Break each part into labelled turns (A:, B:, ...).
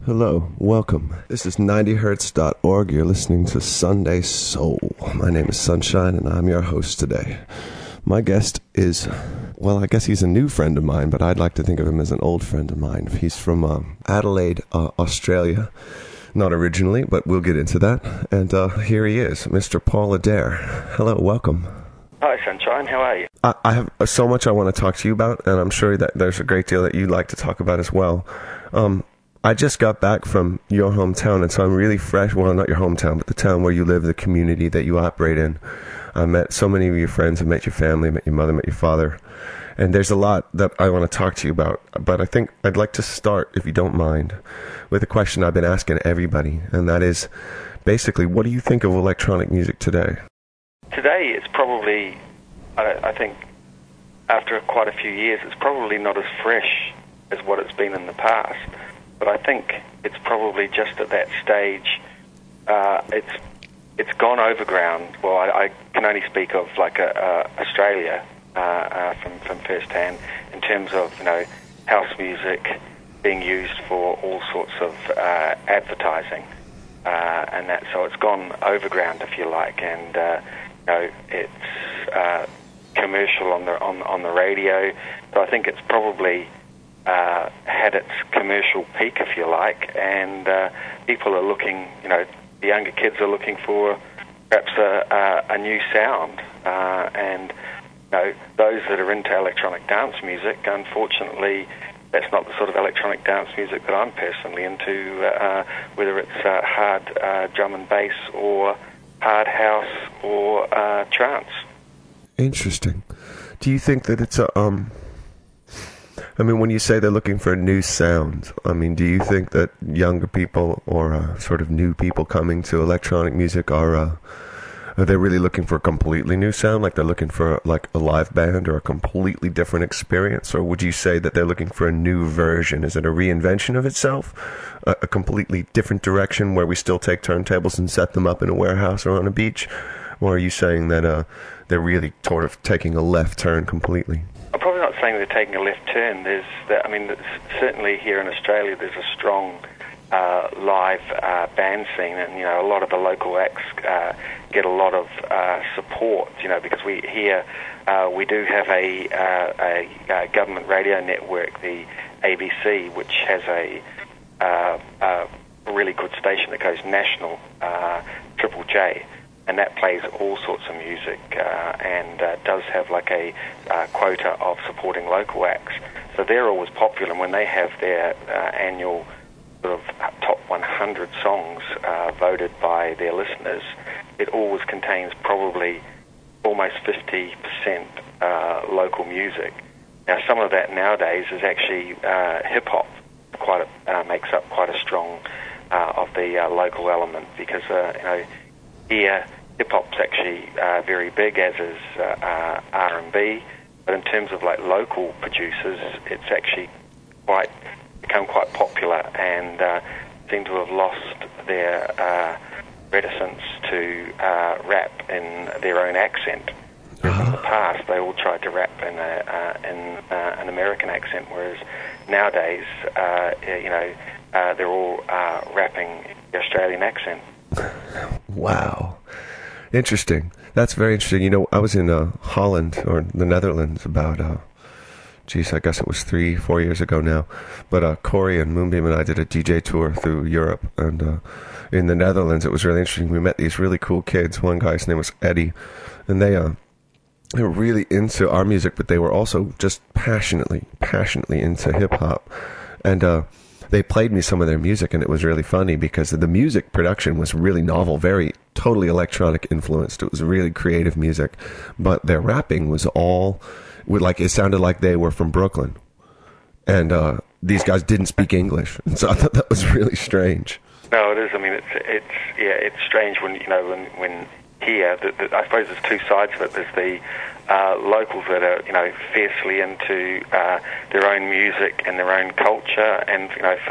A: Hello, welcome. This is 90hertz.org. You're listening to Sunday Soul. My name is Sunshine, and I'm your host today. My guest is, well, I guess he's a new friend of mine, but I'd like to think of him as an old friend of mine. He's from Adelaide, Australia. Not originally, but we'll get into that. And here he is, Mr. Paul Adair. Hello, welcome.
B: Hi, Sunshine. How are you?
A: I have so much I want to talk to you about, and I'm sure that there's a great deal that you'd like to talk about as well. I just got back from your hometown, and so I'm really fresh. Well, not your hometown, but the town where you live, the community that you operate in. I met so many of your friends. I met your family, met your mother, met your father. And there's a lot that I want to talk to you about. But I think I'd like to start, if you don't mind, with a question I've been asking everybody. And that is, basically, what do you think of electronic music today?
B: Today, it's probably, I think, after quite a few years, it's probably not as fresh as what it's been in the past. But I think it's probably just at that stage. It's gone overground. Well, I can only speak of like Australia from first hand in terms of house music being used for all sorts of advertising, and that. So it's gone overground, if you like, and it's commercial on the radio. So I think it's probably had its commercial peak, if you like, and people are looking, the younger kids are looking for perhaps a new sound, and those that are into electronic dance music, unfortunately, that's not the sort of electronic dance music that I'm personally into, whether it's hard drum and bass or hard house or trance.
A: Interesting. Do you think that it's when you say they're looking for a new sound, do you think that younger people or sort of new people coming to electronic music are they really looking for a completely new sound? Like they're looking for like a live band or a completely different experience? Or would you say that they're looking for a new version? Is it a reinvention of itself? A completely different direction where we still take turntables and set them up in a warehouse or on a beach? Or are you saying that they're really sort of taking a left turn completely?
B: I'm probably not saying they're taking a left turn. Certainly here in Australia, there's a strong live band scene, and a lot of the local acts get a lot of support. Because we do have a government radio network, the ABC, which has a really good station that goes national, Triple J. And that plays all sorts of music and does have like a quota of supporting local acts. So they're always popular, and when they have their annual sort of top 100 songs voted by their listeners, it always contains probably almost 50% local music. Now, some of that nowadays is actually hip-hop. Makes up quite a strong of the local element, because here hip-hop's actually very big, as is R&B, but in terms of like local producers, it's actually become quite popular, and seem to have lost their reticence to rap in their own accent. In the past, they all tried to rap in an American accent, whereas nowadays, they're all rapping the Australian accent.
A: Wow. Interesting. That's very interesting. I was in Holland, or the Netherlands, about, I guess it was 3-4 years ago now. But Corey and Moonbeam and I did a DJ tour through Europe. And in the Netherlands, it was really interesting. We met these really cool kids. One guy's name was Eddie. And they were really into our music, but they were also just passionately into hip-hop. And they played me some of their music, and it was really funny because the music production was really novel, very totally electronic influenced. It was really creative music, but their rapping was all it sounded like they were from Brooklyn, and these guys didn't speak English, and so I thought that was really strange.
B: No, it is. It's strange when here. I suppose there's two sides of it. There's the locals that are fiercely into their own music and their own culture, and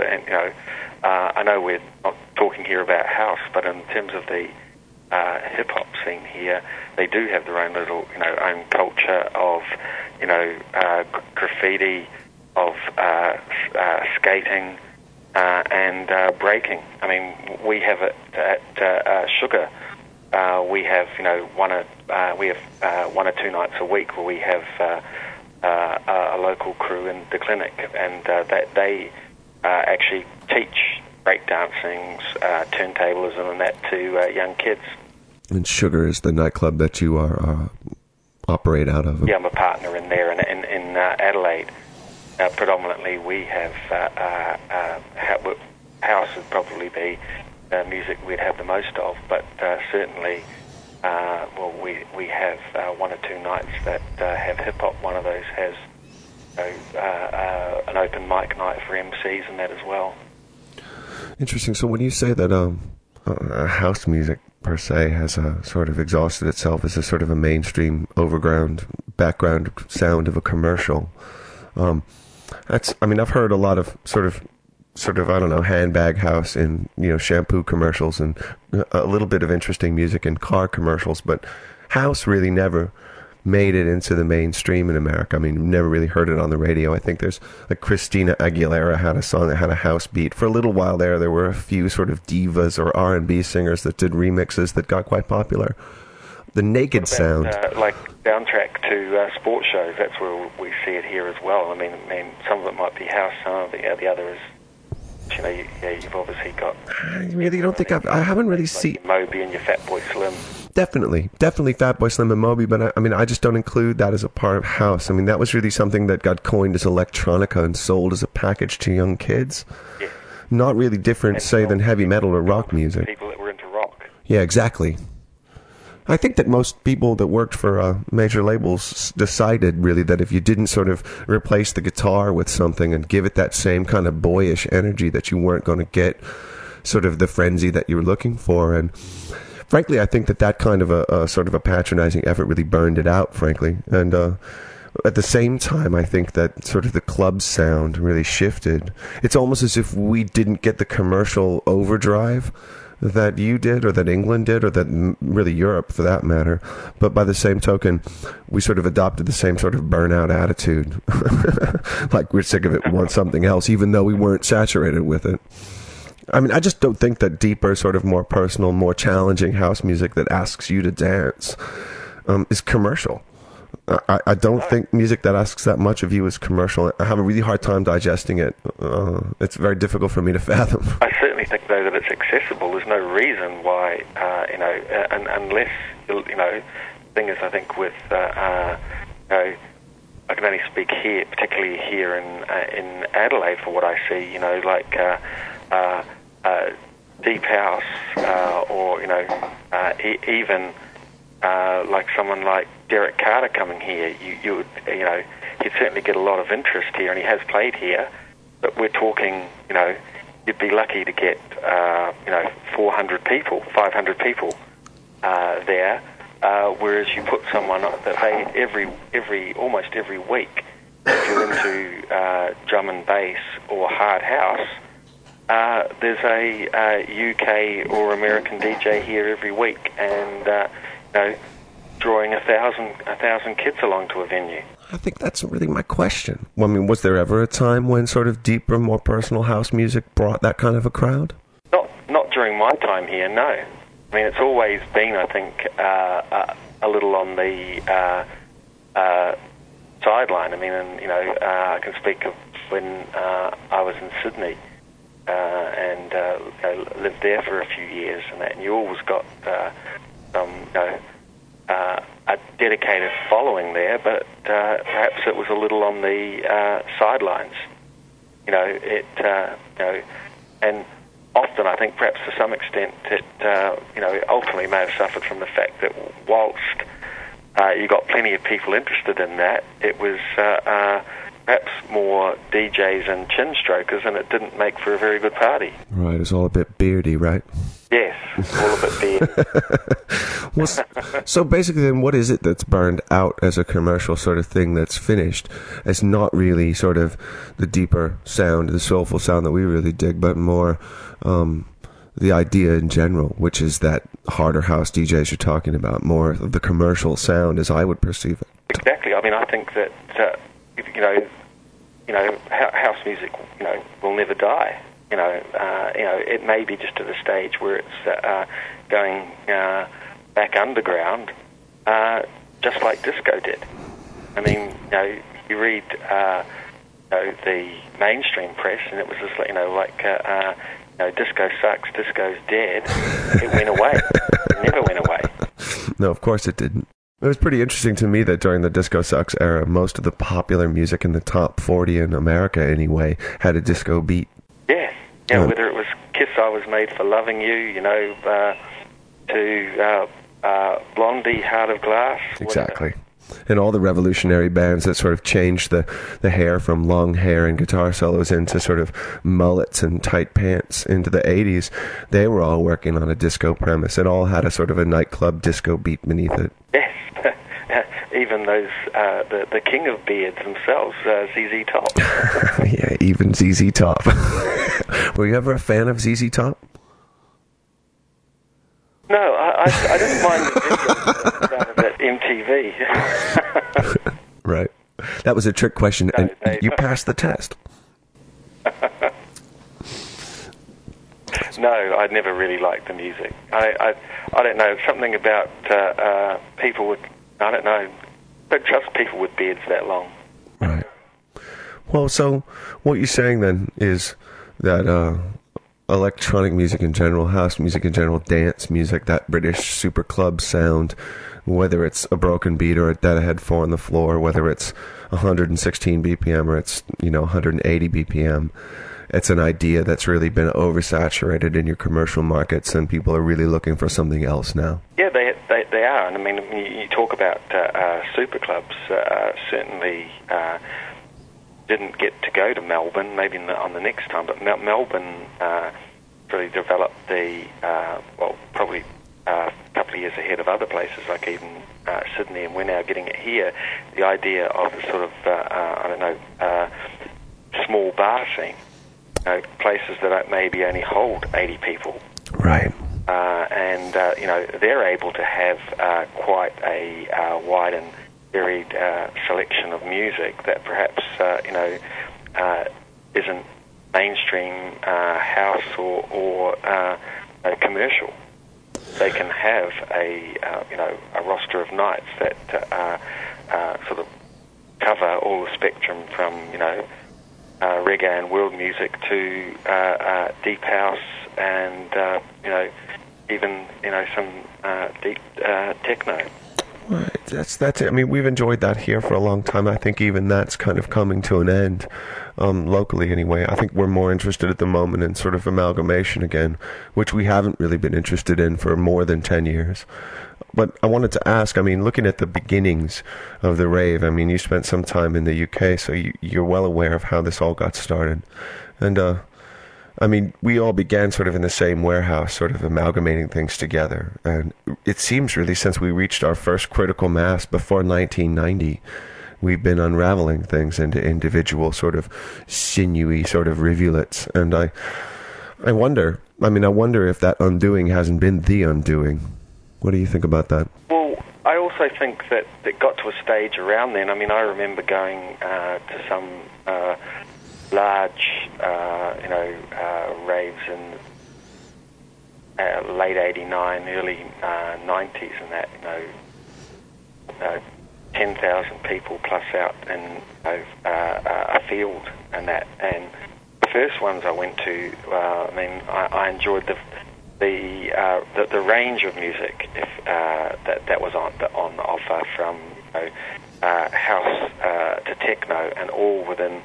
B: I know we're not talking here about house, but in terms of the hip hop scene here, they do have their own little own culture of graffiti, of skating, and breaking. I mean, we have it at Sugar. We have one or two nights a week where we have a local crew in the clinic, and that they actually teach breakdancing, turntablism, and that to young kids.
A: And Sugar is the nightclub that you are operate out of.
B: Yeah, I'm a partner in there, and in Adelaide, predominantly we have house would probably be music we'd have the most of, but certainly, we have one or two nights that have hip hop. One of those has an open mic night for MCs and that as well.
A: Interesting. So when you say that house music per se has sort of exhausted itself as a sort of a mainstream overground background sound of a commercial, I've heard a lot of sort of I don't know, handbag house in shampoo commercials and a little bit of interesting music in car commercials, but house really never made it into the mainstream in America. I mean, never really heard it on the radio. I think there's like Christina Aguilera had a song that had a house beat. For a little while there were a few sort of divas or R&B singers that did remixes that got quite popular. The Naked Sound,
B: like soundtrack to sports shows, that's where we see it here as well. I mean, some of it might be house, some of the other is. You've obviously got.
A: I really don't think I haven't really seen
B: Moby and your Fatboy Slim.
A: Definitely Fatboy Slim and Moby, but I just don't include that as a part of house. I mean, that was really something that got coined as electronica and sold as a package to young kids.
B: Yeah.
A: Not really different, than heavy metal or rock music.
B: People that were into rock.
A: Yeah, exactly. I think that most people that worked for major labels decided really that if you didn't sort of replace the guitar with something and give it that same kind of boyish energy, that you weren't going to get sort of the frenzy that you were looking for. And frankly, I think that kind of a sort of a patronizing effort really burned it out, frankly. And at the same time, I think that sort of the club sound really shifted. It's almost as if we didn't get the commercial overdrive that you did, or that England did, or that really Europe for that matter. But by the same token, we sort of adopted the same sort of burnout attitude. Like we're sick of it, we want something else, even though we weren't saturated with it. I mean, I just don't think that deeper, sort of more personal, more challenging house music that asks you to dance is commercial. I don't think music that asks that much of you is commercial. I have a really hard time digesting it. It's very difficult for me to fathom.
B: I certainly think, though, that it's accessible. There's no reason why, unless, the thing is, I think with, I can only speak here, particularly here in Adelaide for what I see, deep house, or, even like someone like Derek Carter coming here, he'd certainly get a lot of interest here, and he has played here. But we're talking, you'd be lucky to get, 400 people, 500 people there. Whereas you put someone that they almost every week, if you're into drum and bass or hard house, there's a UK or American DJ here every week, and drawing 1,000 kids along to a venue.
A: I think that's really my question. I mean, was there ever a time when sort of deeper, more personal house music brought that kind of a crowd?
B: Not during my time here, no. I mean, it's always been, I think, a little on the sideline. I mean, and I can speak of when I was in Sydney and lived there for a few years, and you always got some, a dedicated following there, but perhaps it was a little on the sidelines. And often I think perhaps to some extent it, ultimately may have suffered from the fact that whilst you got plenty of people interested in that, it was perhaps more DJs and chin strokers, and it didn't make for a very good party.
A: Right, it's all a bit beardy, right?
B: Yes, all a bit beardy.
A: Well, so basically then what is it that's burned out as a commercial sort of thing that's finished? It's not really sort of the deeper sound, the soulful sound that we really dig, but more the idea in general, which is that harder house DJs you're talking about, more of the commercial sound as I would perceive it.
B: Exactly. I mean, I think that, house music, will never die. it may be just at a stage where it's going back underground, just like disco did. I mean, you read the mainstream press, and it was just disco sucks, disco's dead. It went away. It never went away.
A: No, of course it didn't. It was pretty interesting to me that during the Disco Sucks era, most of the popular music in the top 40 in America, anyway, had a disco beat.
B: Yeah, whether it was Kiss, I Was Made for Loving You, to Blondie, Heart of Glass.
A: Exactly. And all the revolutionary bands that sort of changed the hair from long hair and guitar solos into sort of mullets and tight pants into the 80s, they were all working on a disco premise. It all had a sort of a nightclub disco beat beneath it.
B: Yes. Even those, the king of beards themselves, ZZ Top.
A: Yeah, even ZZ Top. Were you ever a fan of ZZ Top?
B: No, I didn't mind the videos at MTV.
A: Right. That was a trick question, and you passed the test.
B: No, I never really liked the music. I don't know, something about people with, I don't know, don't trust people with beards that long.
A: Right. Well, so what you're saying then is that electronic music in general, house music in general, dance music, that British super club sound, whether it's a broken beat or a dead-ahead 4 on the floor, whether it's 116 BPM or it's 180 BPM, it's an idea that's really been oversaturated in your commercial markets, and people are really looking for something else now.
B: Yeah, they are. And I mean, you talk about super clubs. Certainly didn't get to go to Melbourne, maybe on the next time, but Melbourne really developed the, probably a couple of years ahead of other places like even Sydney, and we're now getting it here, the idea of the sort of, small bar scene. Places that maybe only hold 80 people.
A: Right.
B: And they're able to have quite a wide and varied selection of music that perhaps, isn't mainstream house or commercial. They can have a roster of nights that sort of cover all the spectrum from, reggae and world music to deep house and even some deep techno.
A: Right, that's it. I mean, we've enjoyed that here for a long time. I think even that's kind of coming to an end, locally anyway. I think we're more interested at the moment in sort of amalgamation again, which we haven't really been interested in for more than 10 years. But I wanted to ask, I mean, looking at the beginnings of the rave, I mean, you spent some time in the UK, so you're well aware of how this all got started. And, I mean, we all began sort of in the same warehouse, sort of amalgamating things together. And it seems really since we reached our first critical mass before 1990, we've been unraveling things into individual sort of sinewy sort of rivulets. And I wonder if that undoing hasn't been the undoing. What do you think about that?
B: Well, I also think that it got to a stage around then. I mean, I remember going to some large, raves in late '89, early '90s, and that 10,000 people plus out in a field and that. And the first ones I went to, I enjoyed the range of music that was on offer, from house to techno, and all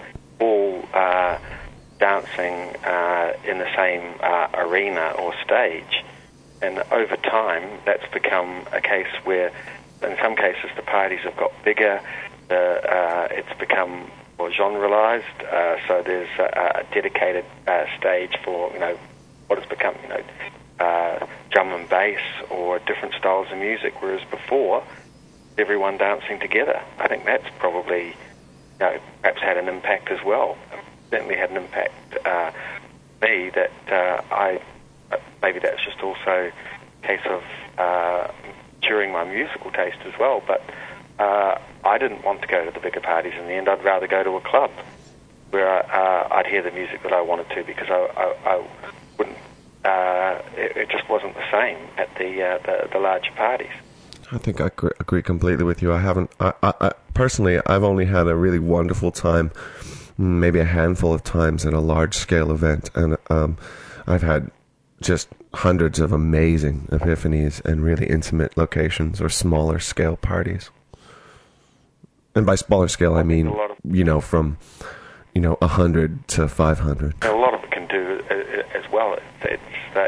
B: dancing in the same arena or stage. And over time, that's become a case where, in some cases, the parties have got bigger. It's become more genrealized. So there's a dedicated stage for what has become drum and bass or different styles of music, whereas before, everyone dancing together. I think that's probably perhaps had an impact as well. Certainly had an impact me that maybe that's just also a case of maturing my musical taste as well. But I didn't want to go to the bigger parties in the end. I'd rather go to a club. where I'd hear the music that I wanted to, because I wouldn't. It just wasn't the same at the larger parties.
A: I think I agree completely with you. I personally, I've only had a really wonderful time, maybe a handful of times at a large-scale event, and I've had just hundreds of amazing epiphanies and really intimate locations or smaller-scale parties. And by smaller scale, I mean, from 100 to 500.
B: And a lot of it can do as well. It's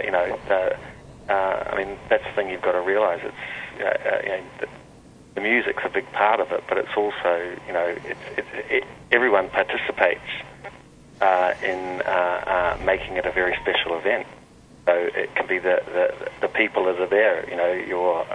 B: I mean, that's the thing you've got to realise. It's the music's a big part of it, but it's also everyone participates in making it a very special event. So it can be the people that are there, your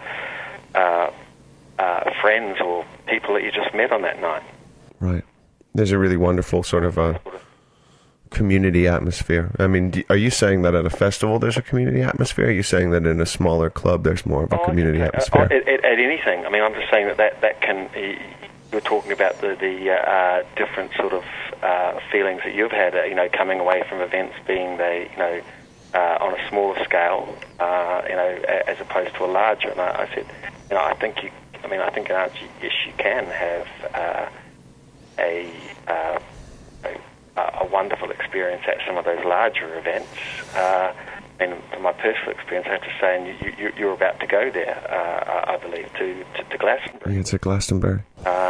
B: friends or people that you just met on that night.
A: Right. There's a really wonderful sort of community atmosphere. I mean, are you saying that at a festival there's a community atmosphere? Are you saying that in a smaller club there's more of a community atmosphere?
B: At anything. I mean, I'm just saying that can... You were talking about the different sort of feelings that you've had, coming away from events, being on a smaller scale, as opposed to a larger. And I said, I think an answer, yes, you can have a wonderful experience at some of those larger events. And from my personal experience, I have to say, and you're about to go there, I believe, to Glastonbury.
A: It's at Glastonbury.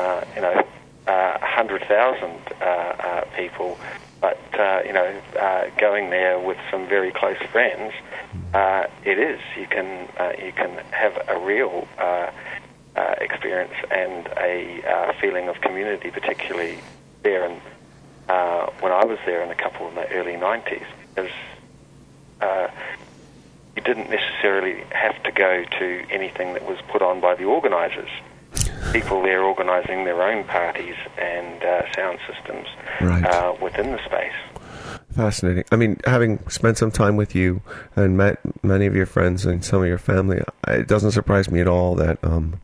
B: 100,000 people, but going there with some very close friends, it is. You can have a real experience and a feeling of community, particularly there. And when I was there in a couple in the early 90s, because you didn't necessarily have to go to anything that was put on by the organisers. People there organising their own parties and sound systems within the space.
A: Fascinating. I mean, having spent some time with you and met many of your friends and some of your family, it doesn't surprise me at all that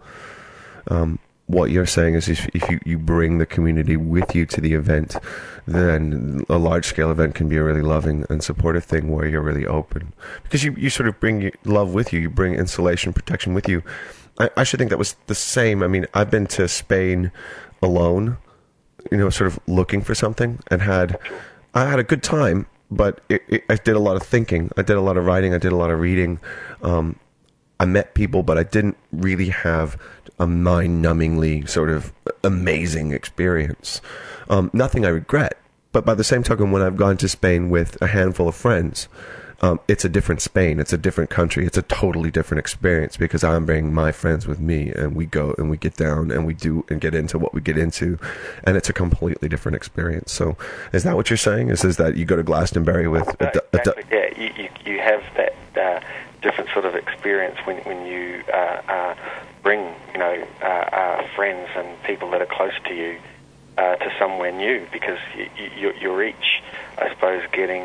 A: what you're saying is if you bring the community with you to the event, then a large-scale event can be a really loving and supportive thing where you're really open. Because you sort of bring love with you. You bring insulation, protection with you. I should think that was the same. I mean, I've been to Spain alone, sort of looking for something, and I had a good time, but I did a lot of thinking. I did a lot of writing. I did a lot of reading. I met people, but I didn't really have a mind-numbingly sort of amazing experience. Nothing I regret, but by the same token, when I've gone to Spain with a handful of friends, it's a different Spain. It's a different country. It's a totally different experience because I'm bringing my friends with me, and we go and we get down and we do and get into what we get into, and it's a completely different experience. So, is that what you're saying? Is that you go to Glastonbury with?
B: You have that different sort of experience when you bring friends and people that are close to you to somewhere new, because you're each, I suppose, getting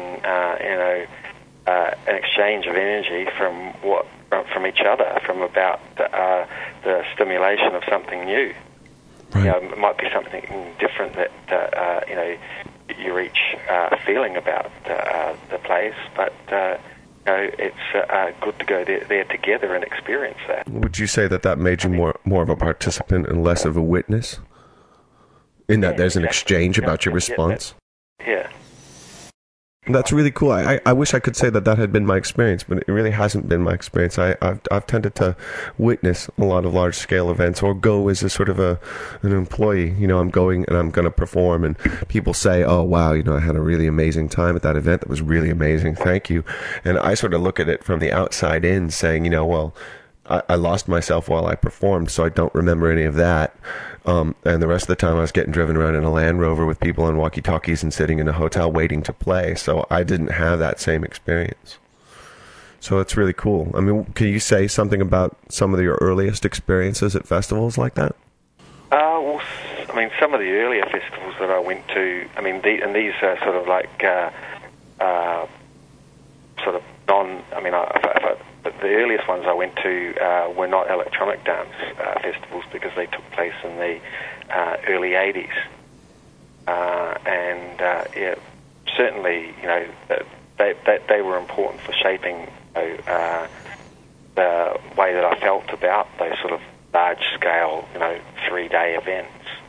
B: an exchange of energy from each other, from about the stimulation of something new.
A: Right.
B: It might be something different that you're each feeling about the place, but it's good to go there together and experience that.
A: Would you say that made you more of a participant and less of a witness? In that there's an exchange about your response?
B: Yeah.
A: That's really cool. I wish I could say that had been my experience, but it really hasn't been my experience. I've tended to witness a lot of large-scale events or go as a sort of an employee. I'm going and I'm going to perform, and people say, oh, wow, I had a really amazing time at that event. That was really amazing. Thank you. And I sort of look at it from the outside in saying, well, I lost myself while I performed, so I don't remember any of that. And the rest of the time I was getting driven around in a Land Rover with people on walkie-talkies and sitting in a hotel waiting to play. So I didn't have that same experience. So it's really cool. I mean, can you say something about some of your earliest experiences at festivals like that?
B: Well, I mean, some of the earlier festivals that I went to, I mean, these are sort of like sort of the earliest ones I went to were not electronic dance festivals because they took place in the early 80s. yeah, certainly, they were important for shaping the way that I felt about those sort of large-scale, 3-day events.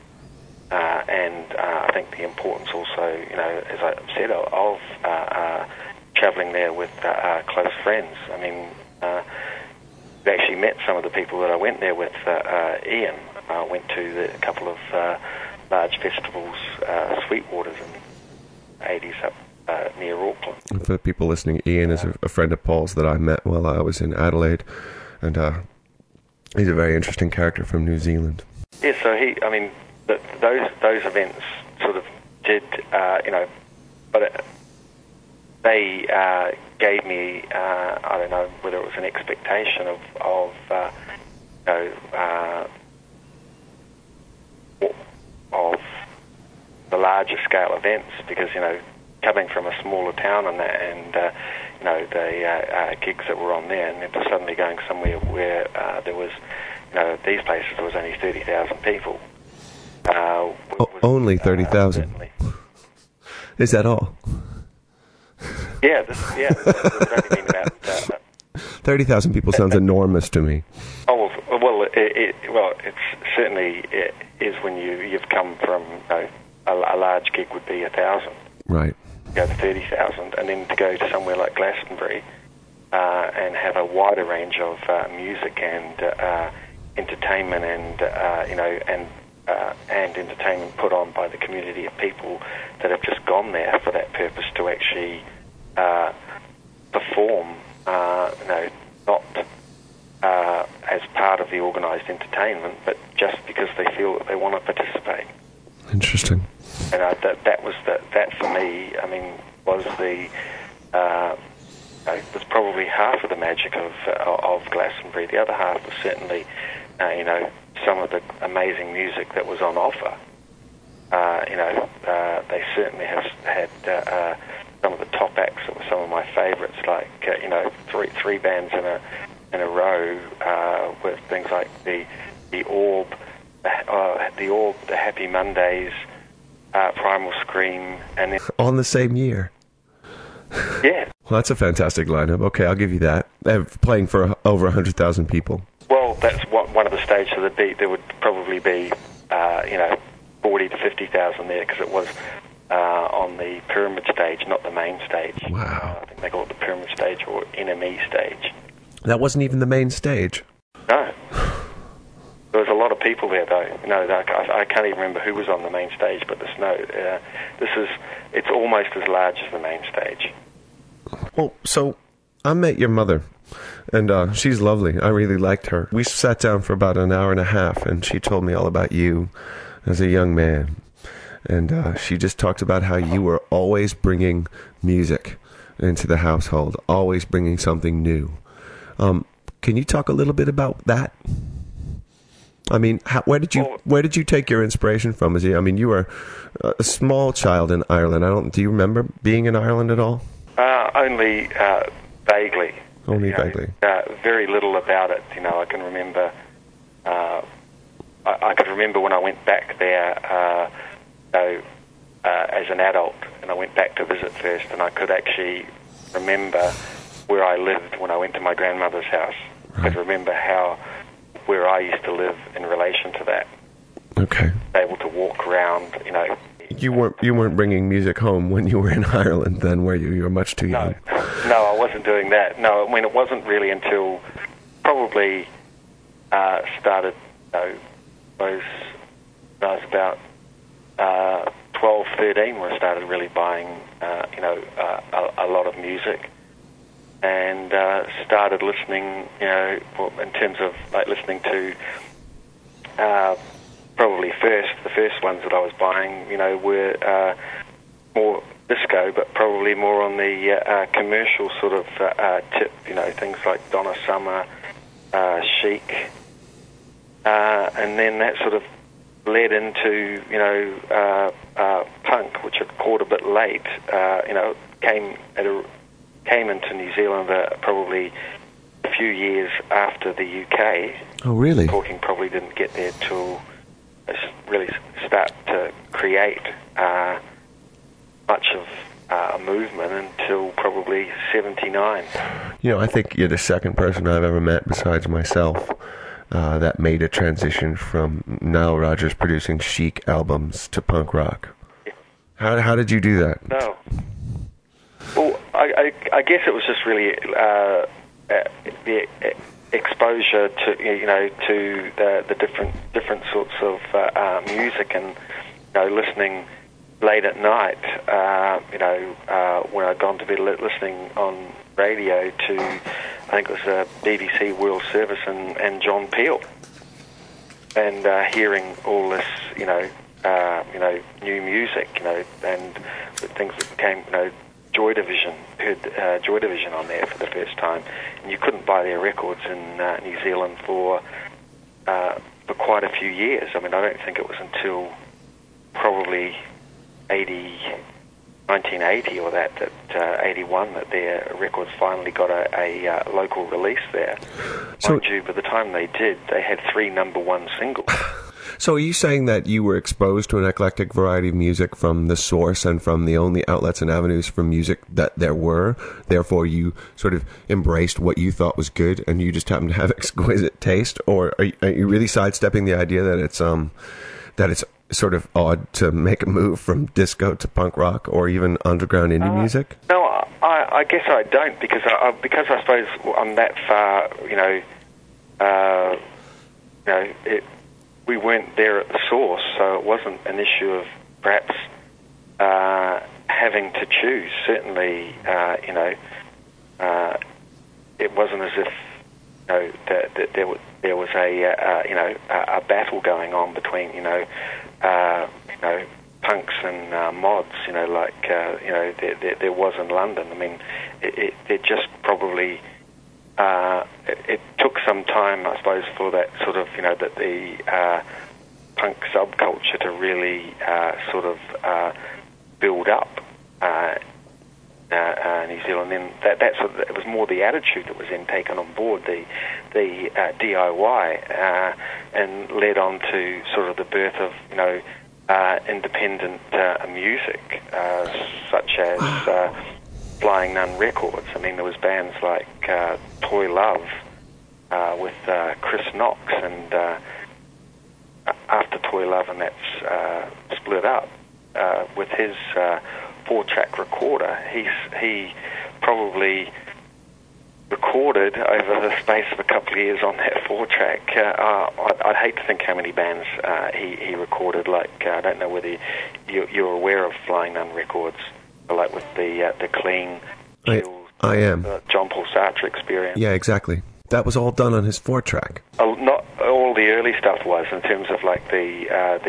B: I think the importance also, as I said, of travelling there with close friends. I mean, we actually met some of the people that I went there with. Ian went to a couple of large festivals, Sweetwaters in the 80s up near Auckland.
A: And for the people listening, Ian is a friend of Paul's that I met while I was in Adelaide, and he's a very interesting character from New Zealand.
B: Yeah, so those events sort of did, but they gave me, I don't know whether it was an expectation of the larger scale events, because, coming from a smaller town and the gigs that were on there, and then to suddenly going somewhere where there was, these places there was only 30,000 people.
A: Only 30,000. Is that all?
B: Yeah, this would only been about
A: 30,000 people sounds enormous to me.
B: Oh well, it certainly is when you've come from a large gig would be 1,000.
A: Right.
B: Go to 30,000, and then to go to somewhere like Glastonbury and have a wider range of music and entertainment and entertainment put on by the community of people that have just gone there for that purpose to actually perform, not as part of the organised entertainment, but just because they feel that they want to participate.
A: Interesting.
B: And that for me, I mean, was was probably half of the magic of Glastonbury. The other half was certainly, some of the amazing music that was on offer. They certainly have had some of the top acts that were some of my favourites, like three bands in a row with things like the Orb, the Happy Mondays, Primal Scream, and then
A: on the same year.
B: Yeah.
A: Well, that's a fantastic lineup. Okay, I'll give you that. They're playing for over 100,000 people.
B: Well, that's one of the stages of the beat. There would probably be, 40 to 50,000 there, because it was on the pyramid stage, not the main stage.
A: Wow.
B: I think they call it the pyramid stage or NME stage.
A: That wasn't even the main stage.
B: No. There was a lot of people there, though. I can't even remember who was on the main stage, but it's almost as large as the main stage.
A: Well, so I met your mother, and she's lovely. I really liked her. We sat down for about an hour and a half, and she told me all about you as a young man. And she just talked about how you were always bringing music into the household, always bringing something new. Can you talk a little bit about that? I mean, where did you take your inspiration from? You were a small child in Ireland. Do you remember being in Ireland at all?
B: Only vaguely.
A: Only vaguely.
B: Very little about it. I can remember. I could remember when I went back there as an adult, and I went back to visit first, and I could actually remember where I lived when I went to my grandmother's house. Right. I could remember where I used to live in relation to that.
A: Okay.
B: Able to walk around,
A: You weren't bringing music home when you were in Ireland, then, were you? You were much too young.
B: No, I wasn't doing that. No, I mean, it wasn't really until probably started. I was about 12, 13 where I started really buying, a lot of music, and started listening, in terms of like listening to. Probably the first ones that I was buying, were more disco, but probably more on the commercial sort of tip, things like Donna Summer, Chic, and then that sort of led into, punk, which had caught a bit late. Came into New Zealand probably a few years after the UK.
A: Oh, really?
B: Talking probably didn't get there till really start to create much of a movement until probably 79.
A: I think you're the second person I've ever met besides myself that made a transition from Nile Rodgers producing chic albums to punk rock.
B: Yeah.
A: How did you do that?
B: No. Well, I guess it was just really the exposure to the different sorts of music, and listening late at night. When I'd gone to bed, listening on radio to, I think it was BBC World Service and John Peel, and hearing all this new music, and things that became Joy Division. Heard Joy Division on there for the first time, and you couldn't buy their records in New Zealand for quite a few years. I mean, I don't think it was until probably 1980 or that 81 that their records finally got a local release there.
A: So,
B: mind you, by the time they did, they had 3 number 1 singles.
A: So are you saying that you were exposed to an eclectic variety of music from the source and from the only outlets and avenues for music that there were, therefore you sort of embraced what you thought was good and you just happened to have exquisite taste? Or are you really sidestepping the idea that it's sort of odd to make a move from disco to punk rock or even underground indie music?
B: No, I guess I don't, because I suppose I'm that far, we weren't there at the source, so it wasn't an issue of perhaps having to choose. Certainly, it wasn't as if that there was a battle going on between punks and mods. There was in London. I mean, it just probably. It took some time, I suppose, for that sort of, that the punk subculture to really sort of build up New Zealand. Then that sort of, it was more the attitude that was then taken on board, the DIY, and led on to sort of the birth of independent music, such as Flying Nun Records. I mean, there was bands like Toy Love with Chris Knox, and after Toy Love and that's split up with his 4-track recorder, he probably recorded over the space of a couple of years on that 4-track. I'd hate to think how many bands he recorded. Like, I don't know whether you're aware of Flying Nun Records, like with the Clean, Chills,
A: I am.
B: John Paul Sartre Experience.
A: Yeah, exactly. That was all done on his 4-track.
B: Not all the early stuff was, in terms of like the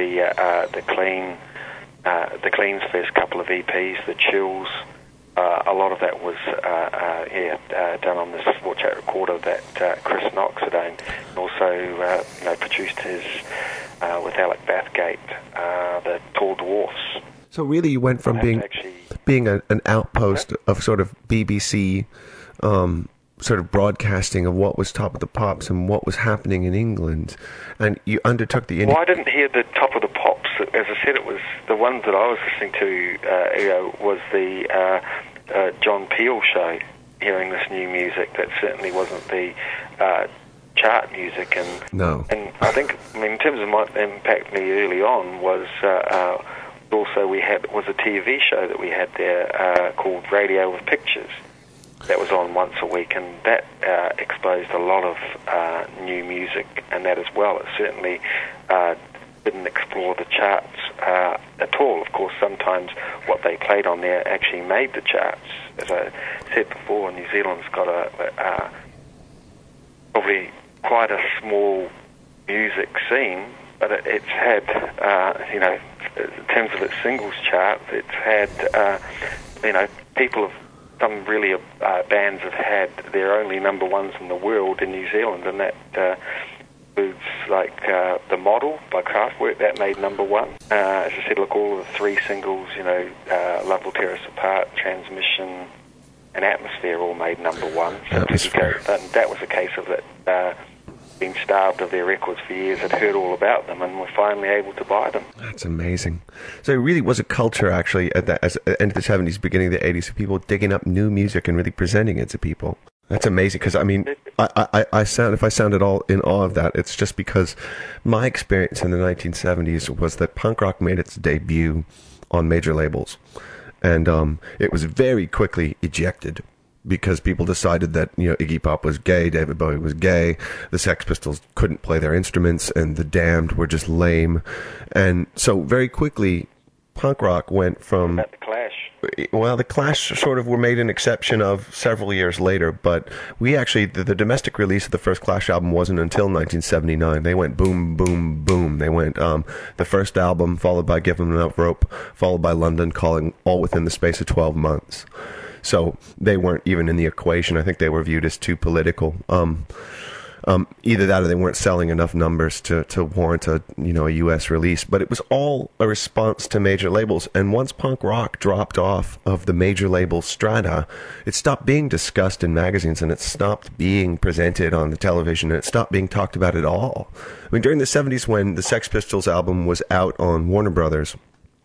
B: Clean, the Clean's first couple of EPs, the Chills. A lot of that was done on this 4-track recorder that Chris Knox had owned, and also produced his with Alec Bathgate, the Tall Dwarfs.
A: So really, you went from being an outpost of sort of BBC sort of broadcasting of what was Top of the Pops and what was happening in England, and you undertook the...
B: Well, I didn't hear the Top of the Pops. As I said, it was the ones that I was listening to, was the John Peel show, hearing this new music that certainly wasn't the chart music. And
A: no.
B: And I think, in terms of what impacted me early on was... also was a TV show that we had there called Radio with Pictures that was on once a week, and that exposed a lot of new music and that as well. It certainly didn't explore the charts at all. Of course, sometimes what they played on there actually made the charts. As I said before, New Zealand's got probably quite a small music scene, but it's had, in terms of its singles chart, it's had, people of some really bands have had their only number ones in the world in New Zealand, and that includes like The Model by Kraftwerk, that made number 1. As I said, look, all of the 3 singles, Love Will Tear Us Apart, Transmission, and Atmosphere all made number 1. So
A: Atmosphere.
B: and that was a case of that. been starved of their records for years had heard all about them and were finally able to buy them.
A: That's amazing. So it really was a culture, actually, at the end of the 70s, beginning of the 80s, of people digging up new music and really presenting it to people. That's amazing, because, I mean, if I sound at all in awe of that, it's just because my experience in the 1970s was that punk rock made its debut on major labels, and it was very quickly ejected because people decided that, you know, Iggy Pop was gay, David Bowie was gay, the Sex Pistols couldn't play their instruments, and the Damned were just lame. And so very quickly, punk rock went from...
B: What about the Clash?
A: Well, the Clash sort of were made an exception of several years later, but we actually, the domestic release of the first Clash album wasn't until 1979. They went boom, boom, boom. They went the first album, followed by Give 'Em Enough Rope, followed by London Calling, all within the space of 12 months. So they weren't even in the equation. I think they were viewed as too political. Either that or they weren't selling enough numbers to warrant a U.S. release. But it was all a response to major labels. And once punk rock dropped off of the major label strata, it stopped being discussed in magazines, and it stopped being presented on the television, and it stopped being talked about at all. I mean, during the 70s, when the Sex Pistols album was out on Warner Brothers,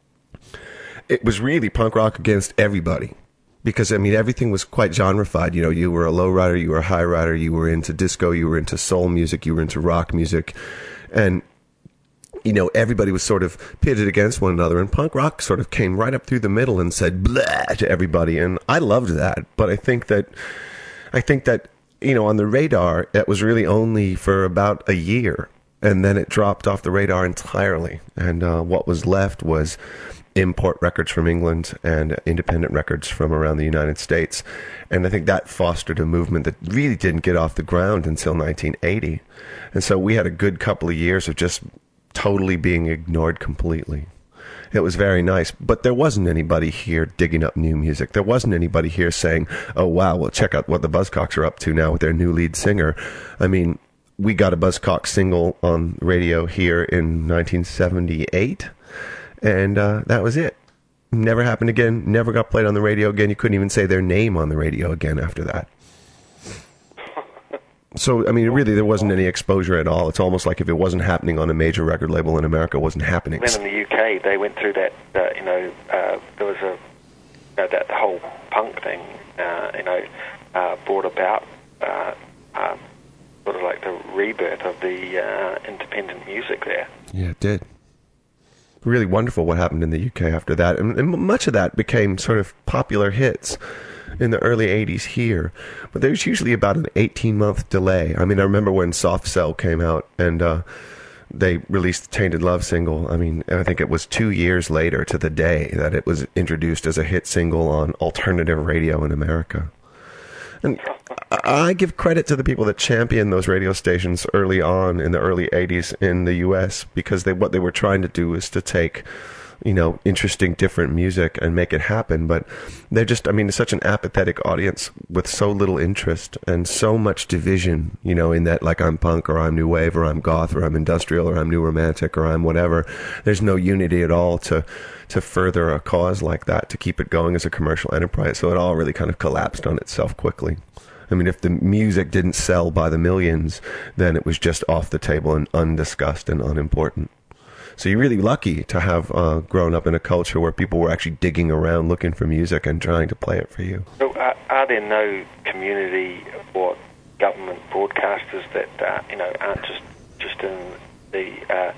A: it was really punk rock against everybody. Because, I mean, everything was quite genrefied. You know, you were a lowrider, you were a high rider, you were into disco, you were into soul music, you were into rock music. And, you know, everybody was sort of pitted against one another. And punk rock sort of came right up through the middle and said, blah, to everybody. And I loved that. But I think that, you know, on the radar, it was really only for about a year. And then it dropped off the radar entirely. And what was left was import records from England and independent records from around the United States. And I think that fostered a movement that really didn't get off the ground until 1980. And so we had a good couple of years of just totally being ignored completely. It was very nice, but there wasn't anybody here digging up new music. There wasn't anybody here saying, oh, wow, well, check out what the Buzzcocks are up to now with their new lead singer. I mean, we got a Buzzcocks single on radio here in 1978. And that was it. Never happened again. Never got played on the radio again. You couldn't even say their name on the radio again after that. So, I mean, really, there wasn't any exposure at all. It's almost like if it wasn't happening on a major record label in America, it wasn't happening.
B: Then in the UK, they went through that, there was that whole punk thing, brought about sort of like the rebirth of the independent music there.
A: Yeah, it did. Really wonderful what happened in the UK after that. And much of that became sort of popular hits in the early 80s here. But there's usually about an 18-month delay. I mean, I remember when Soft Cell came out and they released the Tainted Love single. I mean, I think it was 2 years later to the day that it was introduced as a hit single on alternative radio in America. And I give credit to the people that championed those radio stations early on in the early 80s in the U.S. because what they were trying to do is to take, you know, interesting, different music and make it happen. But they're just, I mean, it's such an apathetic audience with so little interest and so much division, you know, in that, like, I'm punk or I'm new wave or I'm goth or I'm industrial or I'm new romantic or I'm whatever. There's no unity at all to further a cause like that, to keep it going as a commercial enterprise. So it all really kind of collapsed on itself quickly. I mean, if the music didn't sell by the millions, then it was just off the table and undiscussed and unimportant. So you're really lucky to have grown up in a culture where people were actually digging around looking for music and trying to play it for you.
B: So are there no community or government broadcasters that aren't just in the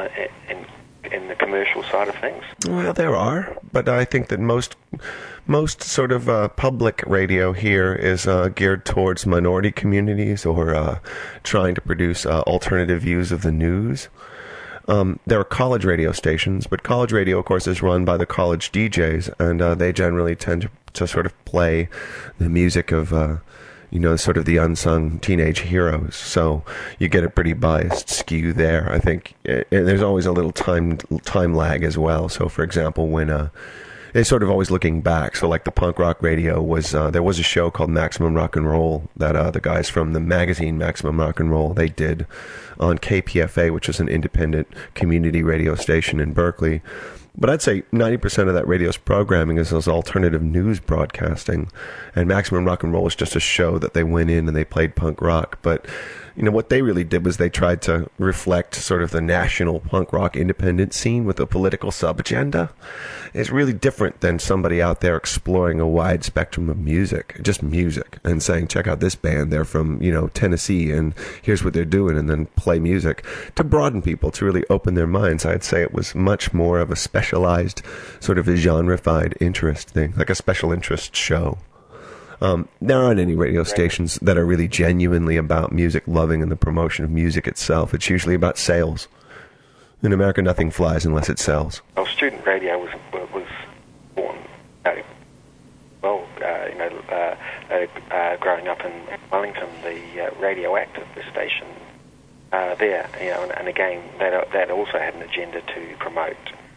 B: in the commercial side of things?
A: Well, there are, but I think that most sort of public radio here is geared towards minority communities or trying to produce alternative views of the news. There are college radio stations, but college radio, of course, is run by the college DJs, and they generally tend to sort of play the music of sort of the unsung teenage heroes. So you get a pretty biased skew there, I think. And there's always a little time lag as well. So, for example, when it's sort of always looking back. So, like the punk rock radio was, there was a show called Maximum Rock and Roll that the guys from the magazine Maximum Rock and Roll, they did on KPFA, which is an independent community radio station in Berkeley. But I'd say 90% of that radio's programming is alternative news broadcasting. And Maximum Rock and Roll is just a show that they went in and they played punk rock. But what they really did was they tried to reflect sort of the national punk rock independent scene with a political sub-agenda. It's really different than somebody out there exploring a wide spectrum of music, just music, and saying, check out this band, they're from, Tennessee, and here's what they're doing, and then play music. To broaden people, to really open their minds, I'd say it was much more of a specialized, sort of a genre-fied interest thing, like a special interest show. There aren't any radio stations that are really genuinely about music loving and the promotion of music itself. It's usually about sales. In America, nothing flies unless it sells.
B: Well, student radio was born, growing up in Wellington, the radioactive station there, and again, that also had an agenda to promote,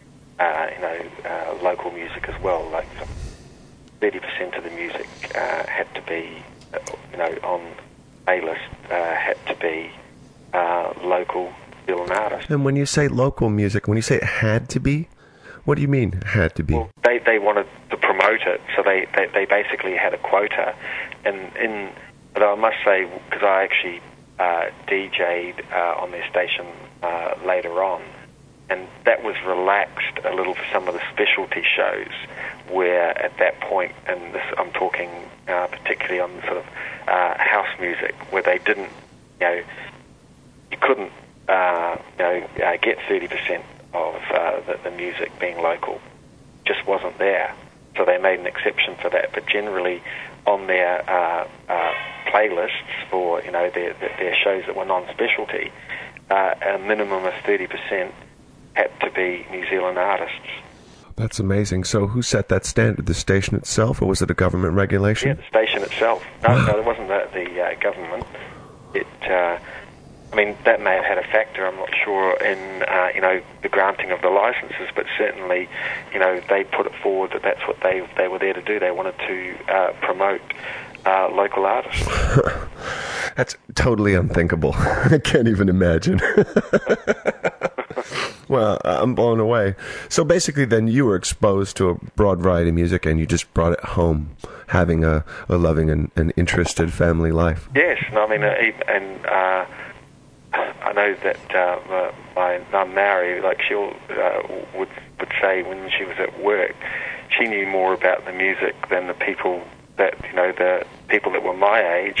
B: local music as well, like 30% of the music had to be, on A-list, had to be local New Zealand artists.
A: And when you say local music, when you say it had to be, what do you mean had to be?
B: Well, they wanted to promote it, so they basically had a quota. But I must say, because I actually DJ'd on their station later on, and that was relaxed a little for some of the specialty shows, where at that point, and this I'm talking particularly on sort of house music, where they didn't, you couldn't, get 30% of the music being local. Just wasn't there. So they made an exception for that. But generally, on their playlists for their shows that were non-specialty, a minimum of 30% had to be New Zealand artists.
A: That's amazing. So who set that standard? The station itself, or was it a government regulation?
B: Yeah, the station itself. No, it wasn't the government. That may have had a factor, I'm not sure, in, the granting of the licenses, but certainly, they put it forward that that's what they were there to do. They wanted to promote local artists.
A: That's totally unthinkable. I can't even imagine. Well, I'm blown away. So basically then you were exposed to a broad variety of music and you just brought it home, having a loving and interested family life.
B: Yes, I know that my mum Mary, like she would say when she was at work, she knew more about the music than the people that the people that were my age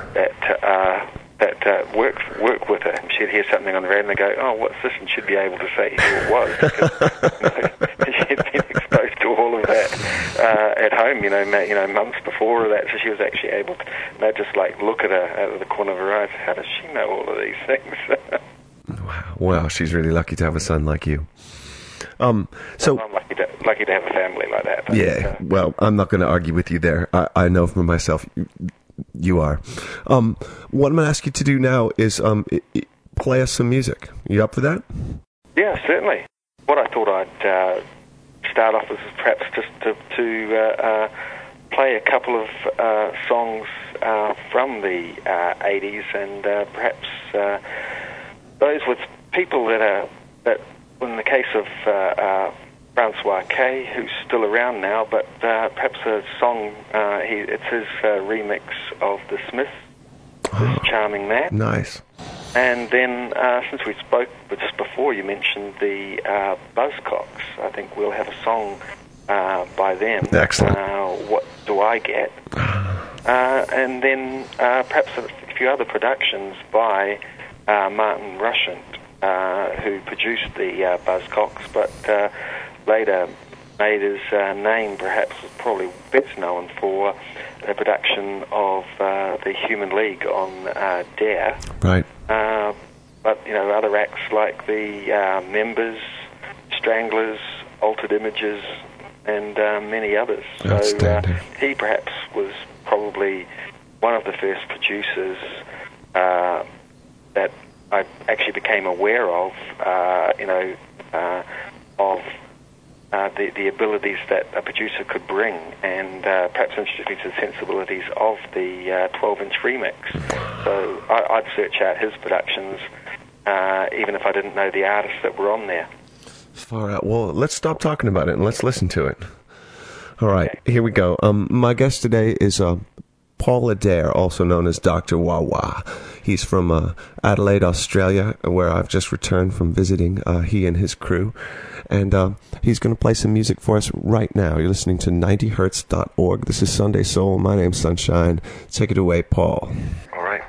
B: that work with her. And she'd hear something on the radio and they go, "Oh, what's this?" And she'd be able to say who it was because she'd been exposed to all of that at home. Months before that, so she was actually able to. And I'd just look at her out of the corner of her eyes. How does she know all of these things?
A: Wow. Well, she's really lucky to have a son like you. So
B: I'm lucky to have a family like that. But,
A: yeah. Well, I'm not going to argue with you there. I know for myself. You are. What I'm going to ask you to do now is play us some music. You up for that?
B: Yeah, certainly. What I thought I'd start off with is perhaps just to play a couple of songs from the 80s, and perhaps those with people that in the case of Francois K, who's still around now, but perhaps a song, it's his remix of The Smiths, This Charming Man.
A: Nice.
B: And then, since we spoke just before, you mentioned the Buzzcocks. I think we'll have a song by them.
A: Excellent.
B: What Do I Get? And then perhaps a few other productions by Martin Rushent, who produced the Buzzcocks, but later made his name, perhaps probably best known for a production of the Human League on Dare.
A: Right.
B: But, other acts like the Members, Stranglers, Altered Images, and many others. So he perhaps was probably one of the first producers that I actually became aware of, the abilities that a producer could bring, and perhaps introduced me to the sensibilities of the 12-inch remix. So I'd search out his productions, even if I didn't know the artists that were on there.
A: Far out. Well, let's stop talking about it and let's listen to it. All right, okay. Here we go. My guest today is Paul Adair, also known as Dr. Wah-Wah. He's from Adelaide, Australia, where I've just returned from visiting, he and his crew. And he's going to play some music for us right now. You're listening to 90hertz.org. This is Sunday Soul. My name's Sunshine. Take it away, Paul.
B: All right.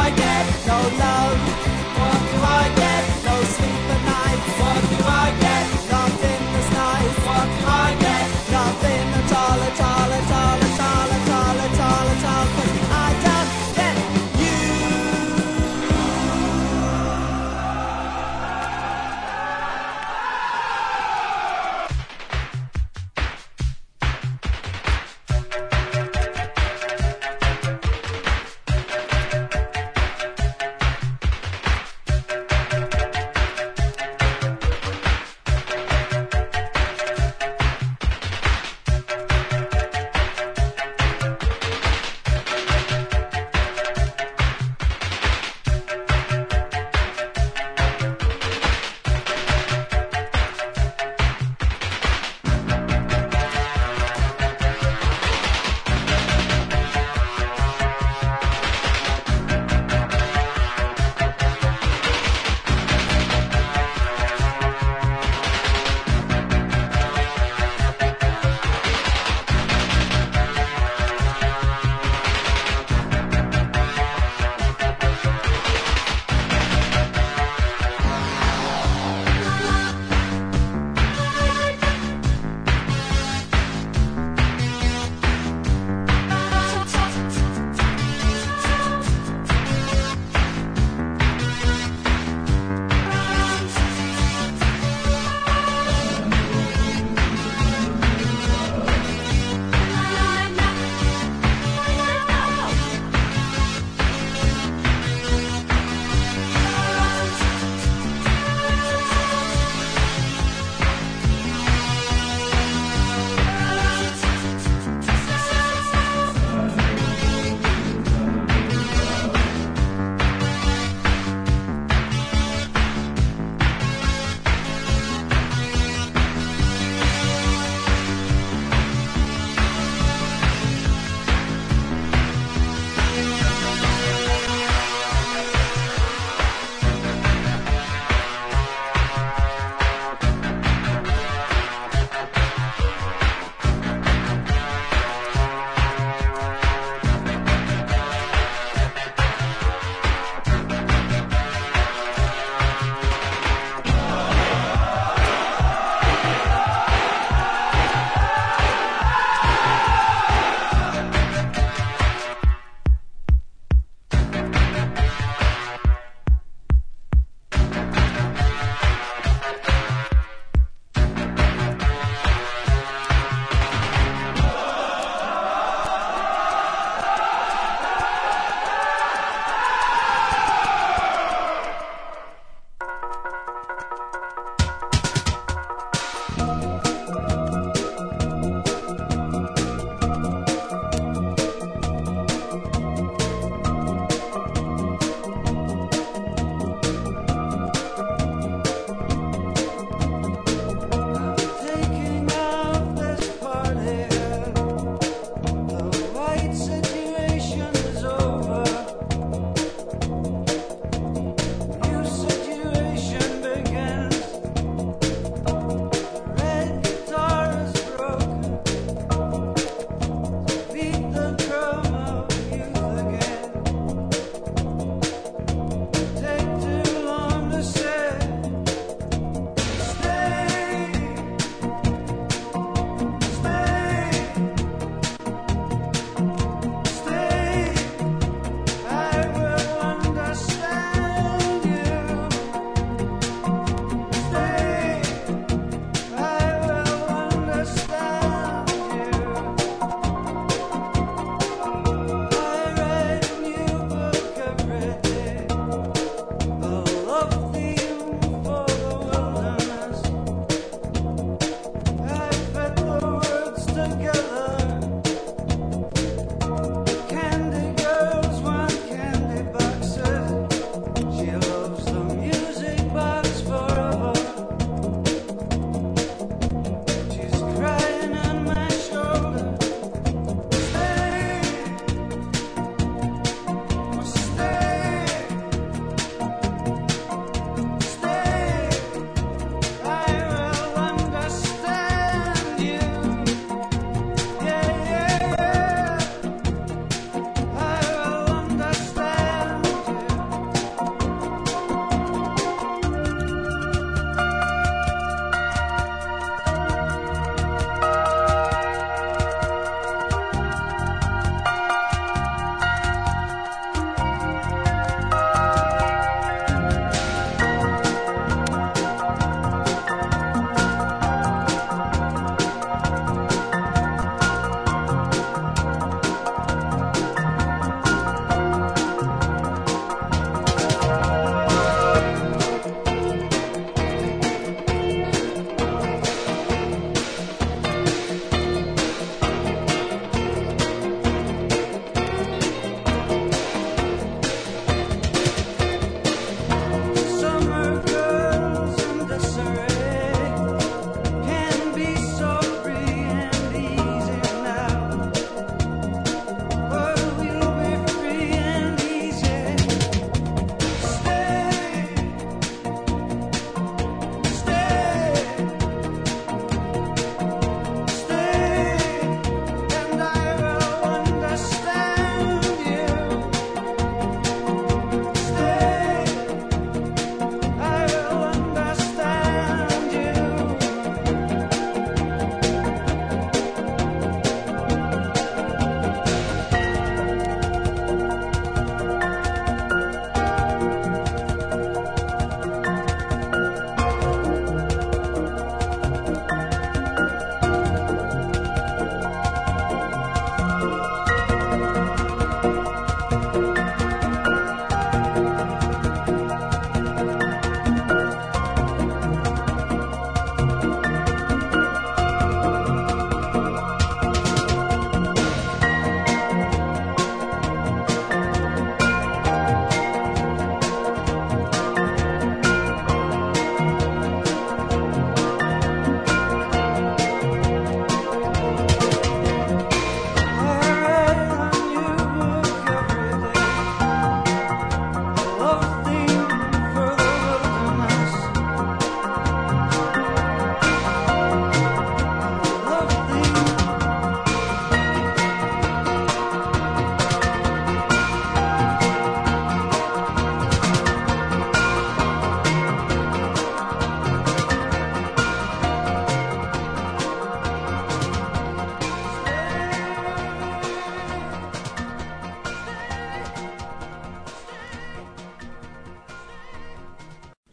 C: I get? No love. What do I get? No sleep at night. What do I get? Nothing that's nice. What do I get? Nothing at all, at all, at all, at all, at all, at all, at all, 'cause I don't get you.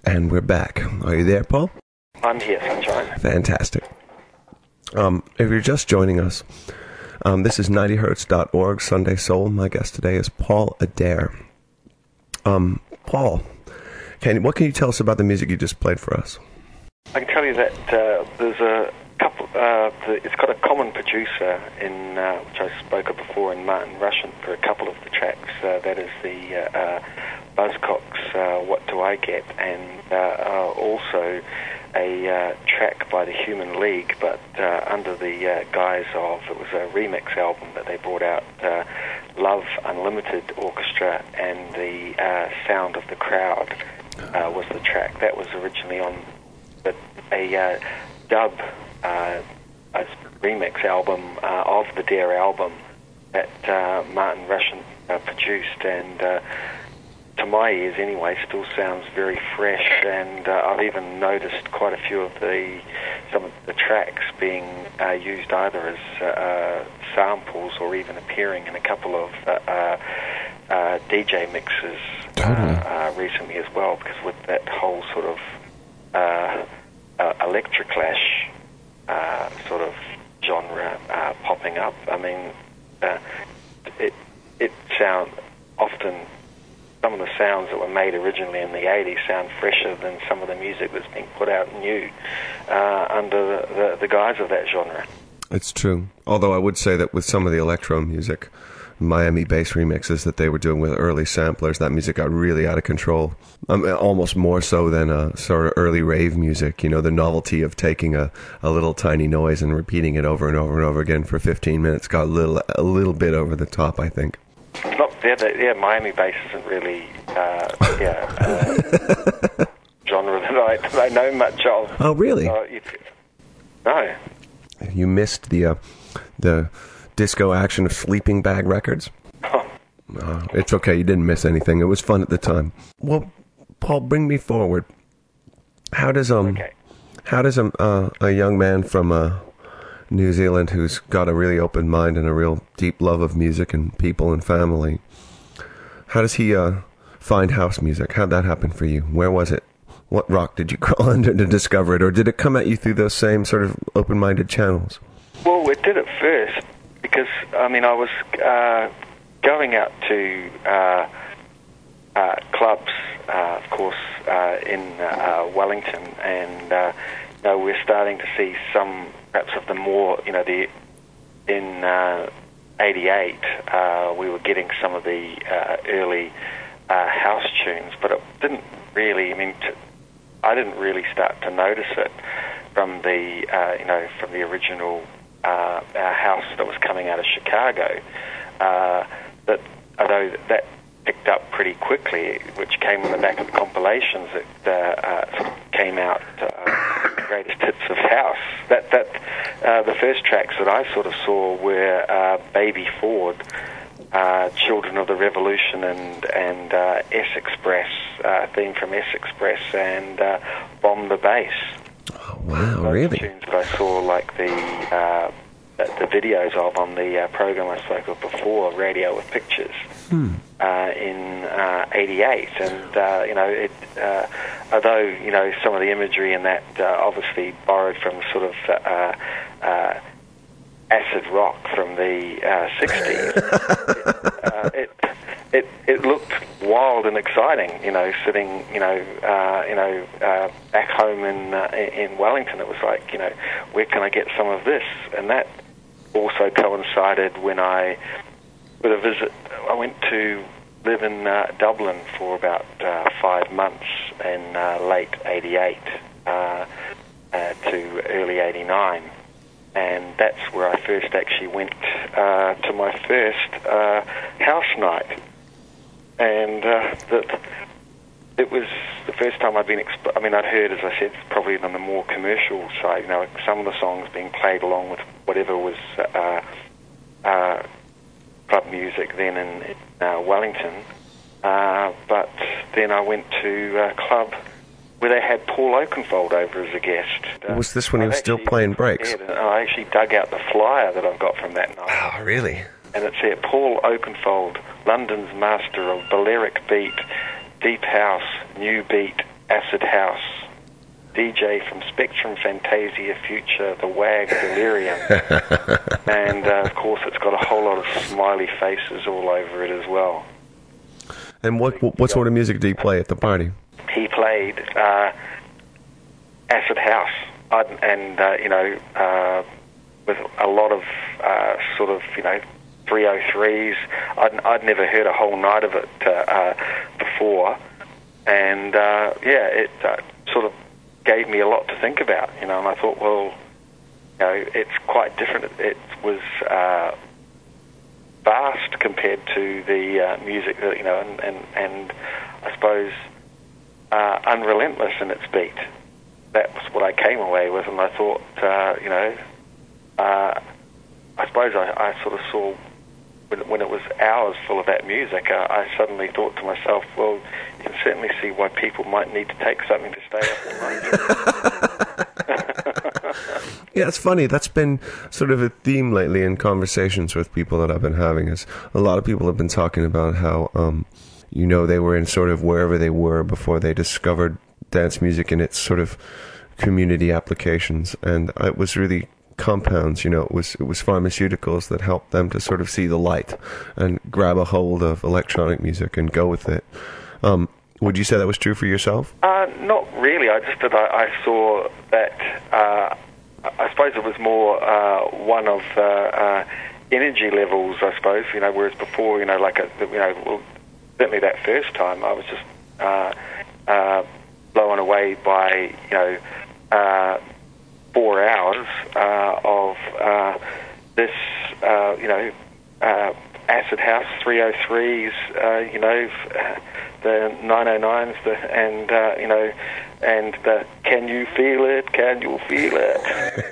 A: And we're back. Are you there, Paul?
B: I'm here, Sunshine.
A: Fantastic. If you're just joining us, this is 90hertz.org, Sunday Soul. My guest today is Paul Adair. Paul, what can you tell us about the music you just played for us?
B: I can tell you that there's a couple. It's got a common producer in which I spoke of before, in Martin Rushent, for a couple of the tracks. That is the Buzzcocks, What Do I Get, and also a track by the Human League, but under the guise of, it was a remix album that they brought out, Love Unlimited Orchestra, and the Sound of the Crowd was the track. That was originally on a dub a remix album of the Dare album that Martin Rushent produced, and to my ears anyway, still sounds very fresh. And I've even noticed quite a few of some of the tracks being used either as samples or even appearing in a couple of DJ mixes recently as well, because with that whole sort of electroclash sort of genre popping up, I mean, it sounds often, some of the sounds that were made originally in the 80s sound fresher than some of the music that's being put out new under the guise of that genre.
A: It's true. Although I would say that with some of the electro music, Miami bass remixes that they were doing with early samplers, that music got really out of control. Almost more so than sort of early rave music. You know, the novelty of taking a little tiny noise and repeating it over and over and over again for 15 minutes got a little bit over the top, I think.
B: Miami bass isn't really genre that I know much of.
A: Oh, really?
B: No.
A: You missed the disco action of Sleeping Bag Records? It's okay, you didn't miss anything. It was fun at the time. Well, Paul, bring me forward. How does a young man from New Zealand who's got a really open mind and a real deep love of music and people and family, how does he find house music? How'd that happen for you? Where was it? What rock did you crawl under to discover it? Or did it come at you through those same sort of open-minded channels?
B: Well, it did at first, because, I mean, I was going out to clubs, of course, in Wellington, and we're starting to see some, perhaps of the more, in 88, we were getting some of the early house tunes, but it didn't really, I didn't really start to notice it from the, from the original house that was coming out of Chicago. That although that picked up pretty quickly, which came on the back of the compilations that came out, Greatest Hits of House. The first tracks that I sort of saw were Baby Ford, Children of the Revolution, and S Express, theme from S Express, and Bomb the Bass.
A: Oh, wow,
B: those
A: really?
B: Tunes that I saw, like the videos of on the program I spoke of before, Radio with Pictures, in 88. And, although, some of the imagery in that obviously borrowed from sort of acid rock from the 60s, it looked wild and exciting, sitting, back home in Wellington. It was like, where can I get some of this? And that also coincided with a visit. I went to live in Dublin for about 5 months in late 88 to early 89. And that's where I first actually went to my first house night. And it was the first time I'd been I'd heard, as I said, probably on the more commercial side, some of the songs being played along with whatever was club music then in Wellington. But then I went to a club where they had Paul Oakenfold over as a guest.
A: Was this when he was still playing breaks?
B: I actually dug out the flyer that I've got from that night.
A: Oh, really?
B: And it said, Paul Oakenfold, London's master of Balearic beat, deep house, new beat, Acid House, DJ from Spectrum, Fantasia, Future, The Wag, Delirium. And, of course, it's got a whole lot of smiley faces all over it as well.
A: And what sort of music do you play at the party?
B: He played Acid House, with a lot of sort of, 303s. I'd never heard a whole night of it before. And, it sort of gave me a lot to think about, and I thought, well, it's quite different. It was vast compared to the music that, and I suppose unrelentless in its beat. That was what I came away with, and I thought, I suppose I sort of saw, when it was hours full of that music, I suddenly thought to myself, well, you can certainly see why people might need to take something to stay up all night.
A: Yeah, it's funny. That's been sort of a theme lately in conversations with people that I've been having. Is a lot of people have been talking about how, they were in sort of wherever they were before they discovered dance music and its sort of community applications. And it was really compounds, it was pharmaceuticals that helped them to sort of see the light and grab a hold of electronic music and go with it. Would you say that was true for yourself?
B: Not really. I just that I saw that. I suppose it was more one of energy levels. I suppose whereas before, certainly that first time, I was just blown away by 4 hours of this, Acid House 303s, the 909s, and the Can You Feel It? Can You Feel It?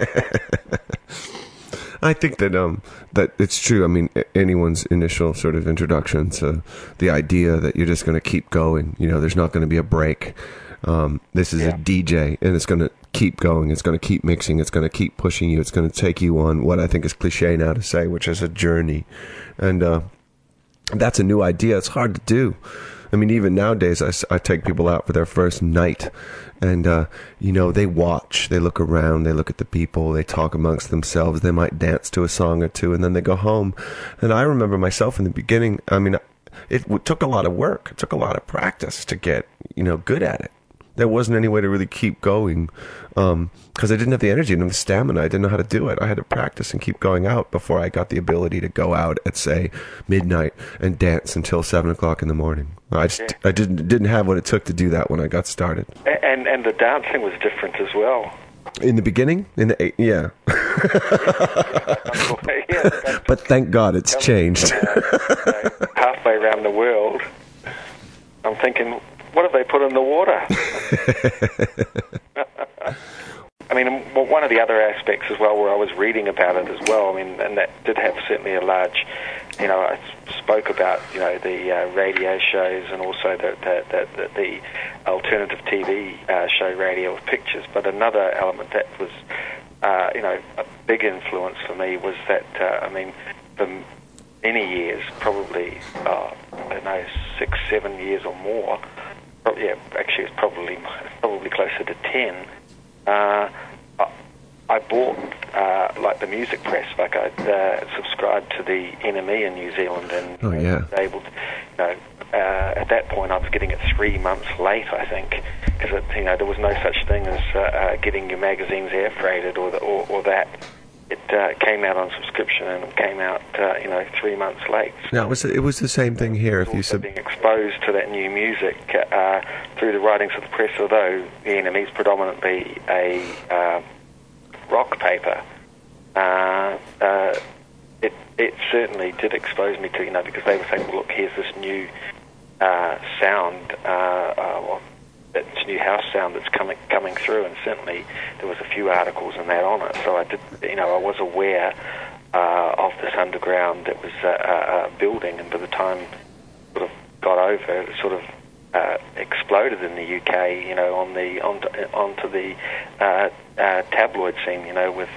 A: I think that that it's true. I mean, anyone's initial sort of introduction to the idea that you're just going to keep going, there's not going to be a break. This is a DJ, and it's going to keep going. It's going to keep mixing. It's going to keep pushing you. It's going to take you on what I think is cliche now to say, which is a journey. And that's a new idea. It's hard to do. I mean, even nowadays, I take people out for their first night, and, they watch, they look around, they look at the people, they talk amongst themselves, they might dance to a song or two, and then they go home. And I remember myself in the beginning, I mean, it took a lot of work. It took a lot of practice to get, good at it. There wasn't any way to really keep going because I didn't have the energy and the stamina. I didn't know how to do it. I had to practice and keep going out before I got the ability to go out at, say, midnight and dance until 7 o'clock in the morning. I didn't have what it took to do that when I got started.
B: And the dancing was different as well.
A: In the beginning? But thank God it's changed.
B: Halfway around the world, I'm thinking, what have they put in the water? I mean, one of the other aspects as well, where I was reading about it as well, I mean, and that did have certainly a large, I spoke about, the radio shows and also the alternative TV show Radio with Pictures, but another element that was, a big influence for me was that, for many years, probably, 6, 7 years or more, actually it's probably closer to 10. I bought the music press. Like I subscribed to the NME in New Zealand, and was able to. At that point, I was getting it 3 months late, I think, because there was no such thing as getting your magazines air freighted or that. It came out on subscription, and it came out 3 months late.
A: Now, it was the same thing here. If you
B: being exposed to that new music through the writings of the press, although the NME is predominantly a rock paper, it certainly did expose me to because they were saying, well, look, here's this new sound. It's new house sound that's coming through, and certainly there was a few articles in that on it. So I did, I was aware of this underground that was building, and by the time sort of got over, it sort of exploded in the UK, onto the tabloid scene, with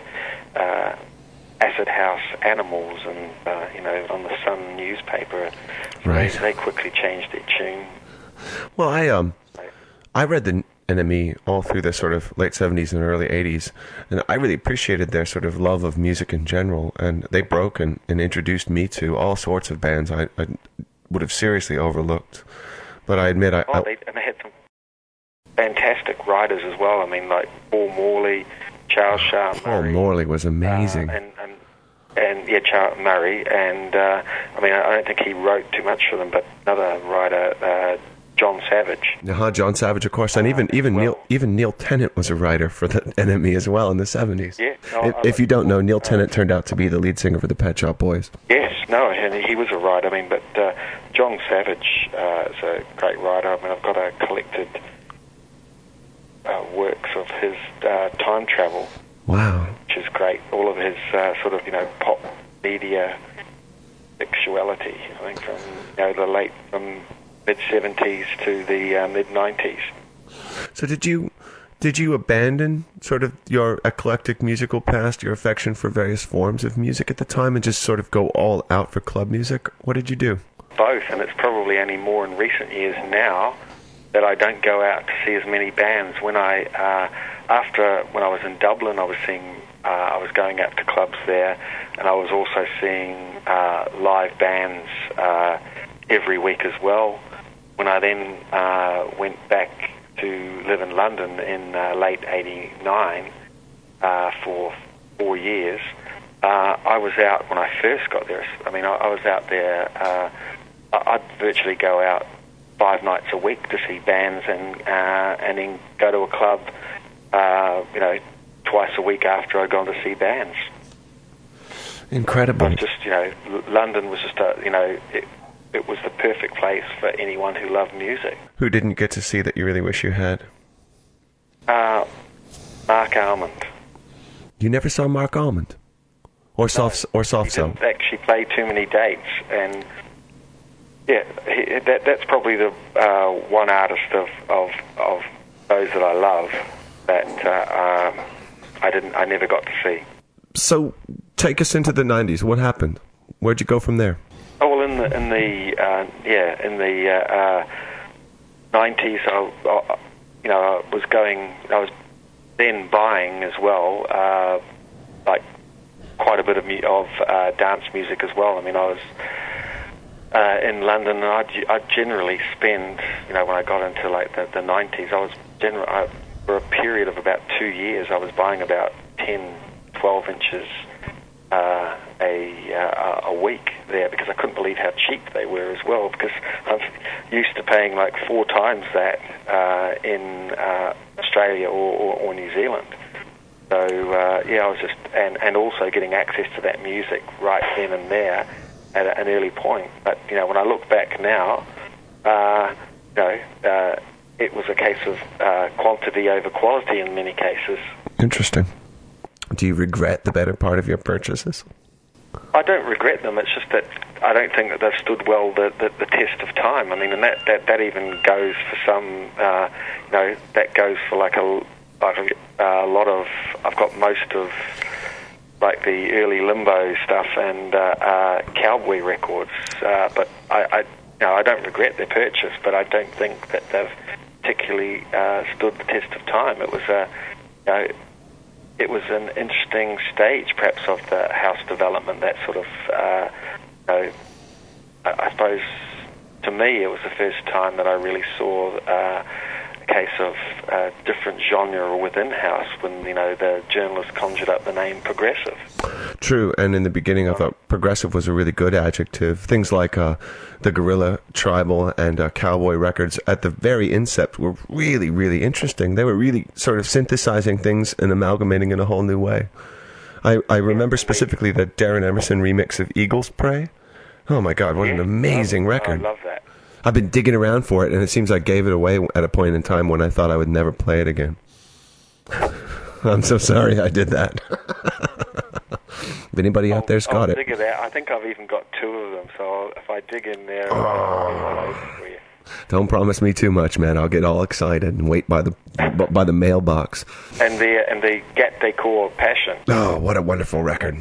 B: Acid House Animals and on the Sun newspaper. So
A: right.
B: They quickly changed their tune.
A: Well, I read the NME all through the sort of late 70s and early 80s, and I really appreciated their sort of love of music in general, and they broke and introduced me to all sorts of bands I would have seriously overlooked. But I admit
B: and they had some fantastic writers as well. I mean, like Paul Morley, Charles Sharp Murray.
A: Paul Morley was amazing.
B: And Charles Murray, and I mean, I don't think he wrote too much for them, but another writer, John Savage.
A: John Savage, of course, and even Neil Tennant was a writer for the NME as well in the 70s.
B: Yeah.
A: If you don't know, Neil Tennant turned out to be the lead singer for the Pet Shop Boys.
B: Yes, and he was a writer. I mean, but John Savage is a great writer. I mean, I've got a collected works of his time travel.
A: Wow.
B: Which is great. All of his sort of, pop media sexuality, I think, from from mid-70s to the mid-90s.
A: So did you abandon sort of your eclectic musical past, your affection for various forms of music at the time, and just sort of go all out for club music? What did you do?
B: Both, and it's probably only more in recent years now that I don't go out to see as many bands. When I was in Dublin, I was going out to clubs there, and I was also seeing live bands every week as well. When I then went back to live in London in late '89 for 4 years, I was out when I first got there. I mean, I was out there. I'd virtually go out 5 nights a week to see bands, and then go to a club, twice a week after I'd gone to see bands.
A: Incredible.
B: It was just, London was just it was the perfect place for anyone who loved music.
A: Who didn't get to see that you really wish you had?
B: Mark Almond.
A: You never saw Mark Almond? Or Soft Cell?
B: He didn't actually play too many dates, and yeah, that's probably the one artist of those that I love that I never got to see.
A: So take us into the 90s. What happened? Where'd you go from there?
B: Oh, well, in the 90s, I was then buying as well, like quite a bit of dance music as well. I mean, I was in London, and I'd generally spend, when I got into like the 90s, for a period of about 2 years, I was buying about 10, 12 inches a week there, because I couldn't believe how cheap they were as well, because I'm used to paying like 4 times that in Australia or New Zealand. So I was just and also getting access to that music right then and there at an early point. But when I look back now, it was a case of quantity over quality in many cases.
A: Interesting. Do you regret the better part of your purchases?
B: I don't regret them. It's just that I don't think that they've stood well the test of time. I mean, and that even goes for some. That goes for like a lot of. I've got most of like the early Limbo stuff and cowboy records, but I don't regret their purchase. But I don't think that they've particularly stood the test of time. It was it was an interesting stage, perhaps, of the house development. That sort of, I suppose, to me, it was the first time that I really saw a case of different genre within house when the journalists conjured up the name progressive.
A: True, and in the beginning, I thought progressive was a really good adjective. Things like the Guerrilla, Tribal, and Cowboy records at the very incept were really, really interesting. They were really sort of synthesizing things and amalgamating in a whole new way. I remember specifically the Darren Emerson remix of Eagles Prey. Oh my God, what an amazing record.
B: I love that.
A: I've been digging around for it, and it seems I gave it away at a point in time when I thought I would never play it again. I'm so sorry I did that. If anybody out there's got it.
B: Dig it out. I think I've even got 2 of them, so if I dig in there, I'll get one over for you.
A: Don't promise me too much, man. I'll get all excited and wait by the mailbox.
B: And the Gat Decor Passion.
A: Oh, what a wonderful record.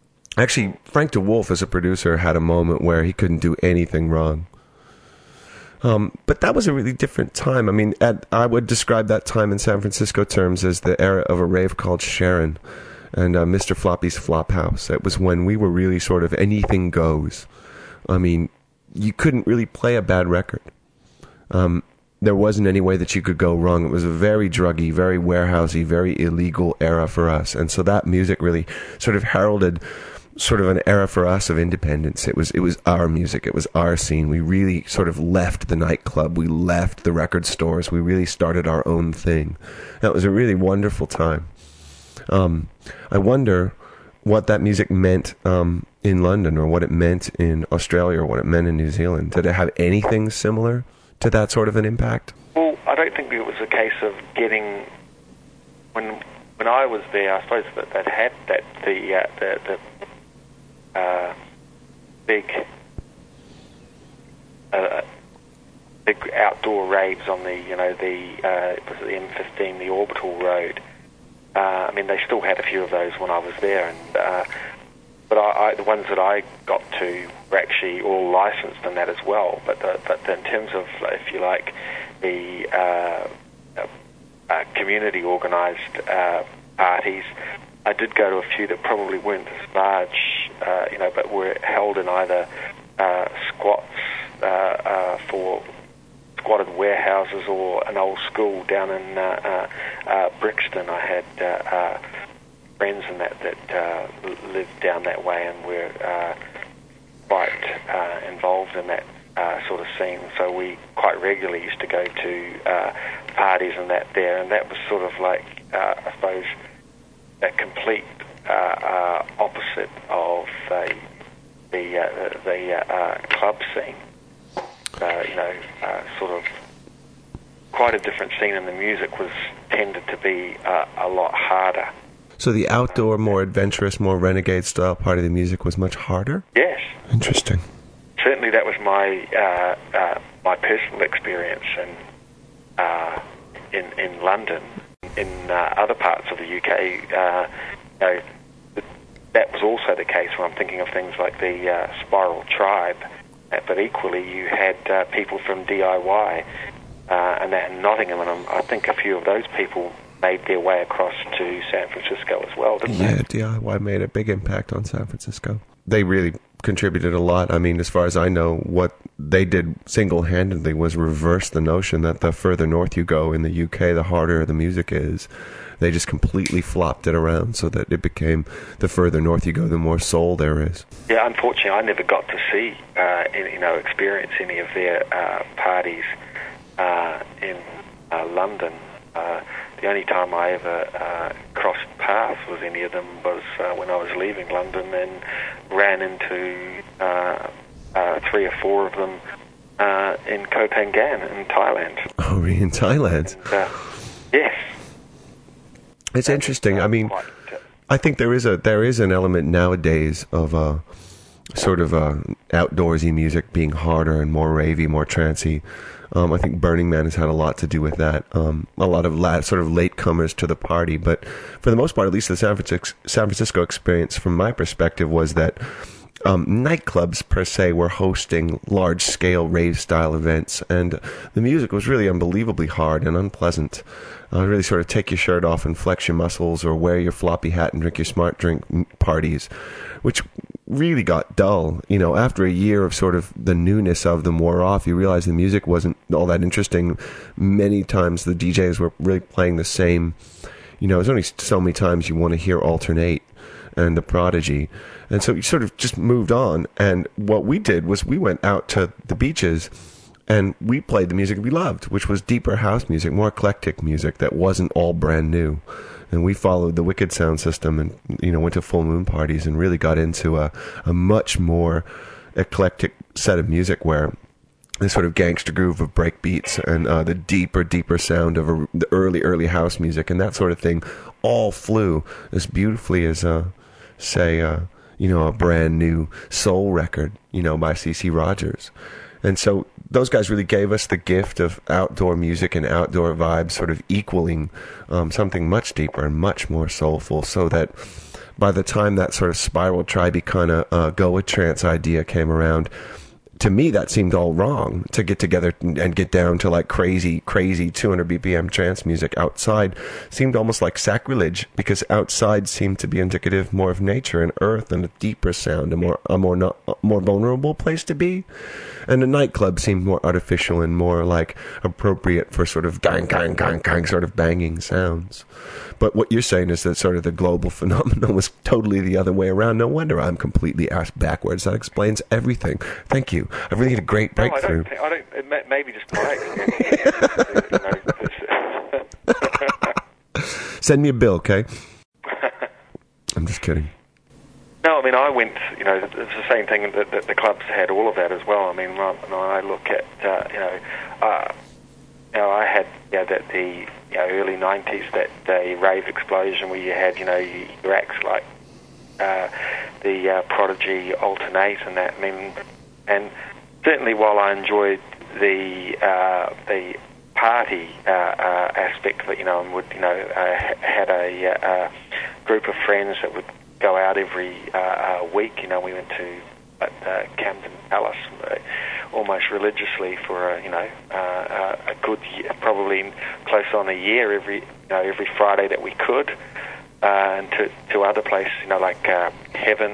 A: Actually, Frank DeWolf as a producer had a moment where he couldn't do anything wrong. But that was a really different time. I mean, I would describe that time in San Francisco terms as the era of a rave called Sharon and Mr. Floppy's Flophouse. It was when we were really sort of anything goes. I mean, you couldn't really play a bad record. There wasn't any way that you could go wrong. It was a very druggy, very warehousey, very illegal era for us. And so that music really sort of heralded sort of an era for us of independence. It was our music. It was our scene. We really sort of left the nightclub. We left the record stores. We really started our own thing. That was a really wonderful time. I wonder what that music meant in London, or what it meant in Australia, or what it meant in New Zealand. Did it have anything similar to that sort of an impact?
B: Well, I don't think it was a case of getting... When I was there, I suppose that had that the big outdoor raves on the the M15, the Orbital Road. I mean, they still had a few of those when I was there, and but the ones that I got to were actually all licensed in that as well. But in terms of, if you like, the community organised parties, I did go to a few that probably weren't as large, but were held in either squats for squatted warehouses or an old school down in Brixton. I had friends in that lived down that way and were quite involved in that sort of scene. So we quite regularly used to go to parties and that there, and that was sort of like, I suppose, a complete opposite of the club scene. Sort of quite a different scene, and the music tended to be a lot harder.
A: So the outdoor, more adventurous, more renegade style part of the music was much harder?
B: Yes.
A: Interesting.
B: Certainly that was my personal experience in London. In other parts of the UK, that was also the case when I'm thinking of things like the Spiral Tribe. But equally, you had people from DIY and that in Nottingham, and I think a few of those people made their way across to San Francisco as well, didn't they?
A: Yeah, DIY made a big impact on San Francisco. They really contributed a lot. I mean, as far as I know, what they did single-handedly was reverse the notion that the further north you go in the UK, the harder the music is. They just completely flopped it around so that it became the further north you go, the more soul there is.
B: Yeah, unfortunately, I never got to see, experience any of their parties in London. The only time I ever crossed paths with any of them was when I was leaving London, and ran into 3 or 4 of them in Koh Phangan in Thailand.
A: Oh, really? In Thailand?
B: And, yes.
A: It's interesting. I mean, I think there is an element nowadays of sort of outdoorsy music being harder and more ravey, more trancey. I think Burning Man has had a lot to do with that. A lot of sort of latecomers to the party, but for the most part, at least the San Francisco experience, from my perspective, was that nightclubs per se were hosting large-scale rave-style events, and the music was really unbelievably hard and unpleasant. Really sort of take your shirt off and flex your muscles, or wear your floppy hat and drink your smart drink parties, which really got dull. After a year of sort of the newness of them wore off, you realize the music wasn't all that interesting. Many times the DJs were really playing the same. There's only so many times you want to hear Alternate and The Prodigy. And so you sort of just moved on. And what we did was we went out to the beaches and we played the music we loved, which was deeper house music, more eclectic music that wasn't all brand new. And we followed the Wicked sound system and, went to full moon parties and really got into a much more eclectic set of music where the sort of gangster groove of break beats and the deeper sound of the early house music and that sort of thing all flew as beautifully as, say, a brand new soul record, by C.C. Rogers. And so those guys really gave us the gift of outdoor music and outdoor vibes sort of equaling something much deeper and much more soulful, so that by the time that sort of Spiral Tribe kind of go-a-trance idea came around, to me, that seemed all wrong, to get together and get down to like crazy 200 BPM trance music outside seemed almost like sacrilege, because outside seemed to be indicative more of nature and earth and a deeper sound, a more vulnerable place to be. And a nightclub seemed more artificial and more like appropriate for sort of gang, gang, gang, gang sort of banging sounds. But what you're saying is that sort of the global phenomenon was totally the other way around. No wonder I'm completely ass backwards. That explains everything. Thank you. I really had a great breakthrough.
B: No, I don't. Maybe just by accident.
A: Send me a bill, okay? I'm just kidding.
B: No, I mean, I went, it's the same thing that the clubs had all of that as well. I mean, when I look at, I had the early 90s, the rave explosion where you had, your acts like the Prodigy, Alternate and that. I mean, and certainly while I enjoyed the party aspect of it, and would, had a group of friends that would go out every week. We went to Camden Palace almost religiously for a good year, probably close on a year, every Friday that we could, and to other places, like Heaven,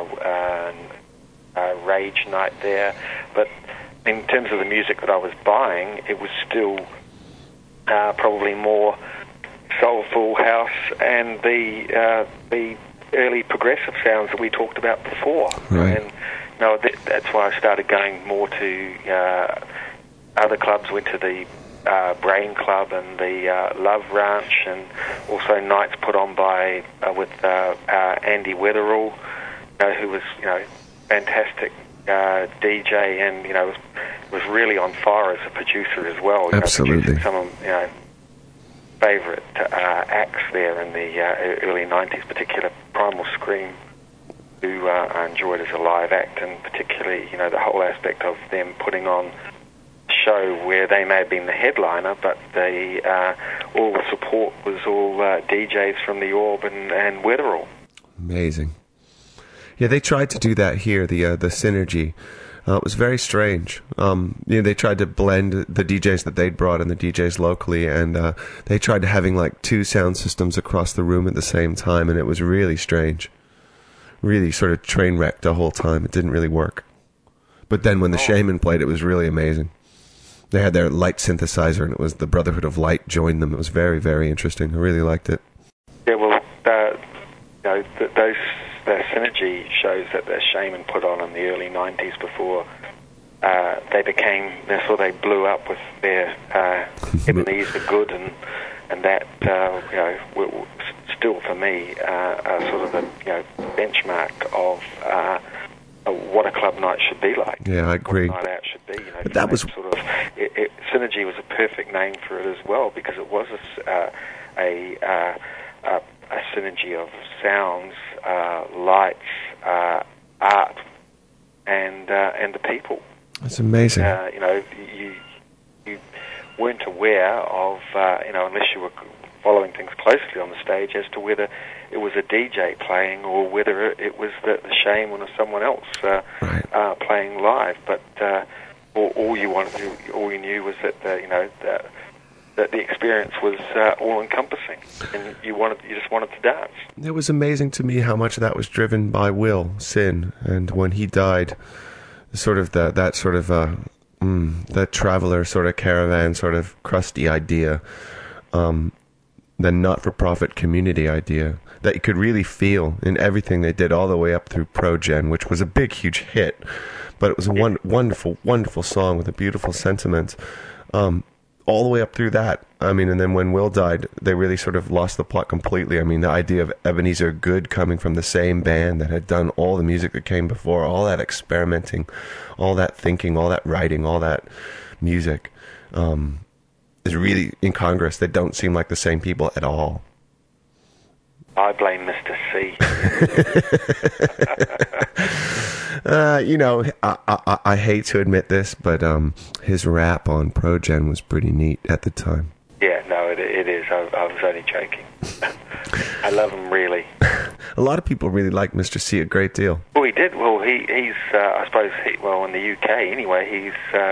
B: Rage Night there. But in terms of the music that I was buying, it was still probably more soulful house and the early progressive sounds that we talked about before.
A: Right.
B: And that's why I started going more to other clubs. Went to the Brain Club and the Love Ranch, and also nights put on by with Andy Weatherall, who was fantastic DJ, and was really on fire as a producer as well.
A: Absolutely.
B: Some of favorite acts there in the early 90s, particularly Primal Scream, who I enjoyed as a live act, and particularly the whole aspect of them putting on a show where they may have been the headliner, but all the support was all DJs from the Orb and Weatherall.
A: Amazing. Yeah, they tried to do that here, the Synergy. It was very strange. They tried to blend the DJs that they'd brought and the DJs locally, and they tried to having like two sound systems across the room at the same time, and it was really strange. Really sort of train wrecked the whole time. It didn't really work. But then when the Shaman played, it was really amazing. They had their light synthesizer, and it was the Brotherhood of Light joined them. It was very, very interesting. I really liked it. Yeah,
B: well, those Synergy shows that the Shaman put on in the early 90s before they blew up with their Ebenezer Good and that still for me sort of the benchmark of what a club night should be like.
A: Yeah, I agree.
B: What a night out should be.
A: But that was
B: sort of Synergy was a perfect name for it as well, because it was a synergy of sounds, lights, art, and the people.
A: That's amazing.
B: You weren't aware of unless you were following things closely on the stage as to whether it was a DJ playing or whether it was the Shaman or someone else playing live. But all you knew was that that the experience was all-encompassing, and you just wanted to dance.
A: It was amazing to me how much that was driven by Will Sin, and when he died, sort of that traveler sort of caravan sort of crusty idea, the not-for-profit community idea that you could really feel in everything they did all the way up through Progen, which was a big, huge hit, but it was a wonderful, wonderful song with a beautiful sentiment. All the way up through that. I mean, and then when Will died, they really sort of lost the plot completely. I mean, the idea of Ebenezer Good coming from the same band that had done all the music that came before, all that experimenting, all that thinking, all that writing, all that music, is really incongruous. They don't seem like the same people at all.
B: I blame Mr. C.
A: I hate to admit this, but his rap on Progen was pretty neat at the time.
B: Yeah, no, it is. I was only joking. I love him, really.
A: a lot of people really like Mr. C a great deal.
B: Well, he did. Well, he's I suppose in the UK anyway, he's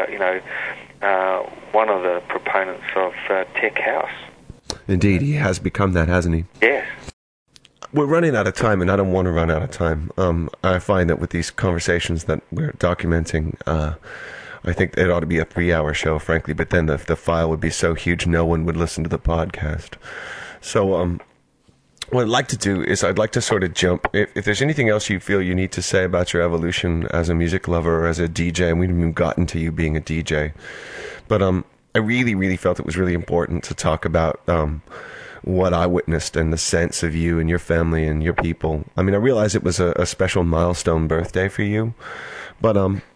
B: one of the proponents of tech house.
A: Indeed, he has become that, hasn't he?
B: Yes.
A: We're running out of time, and I don't want to run out of time. I find that with these conversations that we're documenting, I think it ought to be a 3-hour show, frankly, but then the file would be so huge no one would listen to the podcast. So what I'd like to do is I'd like to sort of jump. If there's anything else you feel you need to say about your evolution as a music lover or as a DJ, and we haven't even gotten to you being a DJ, but I really, really felt it was really important to talk about what I witnessed and the sense of you and your family and your people. I mean, I realize it was a special milestone birthday for you, but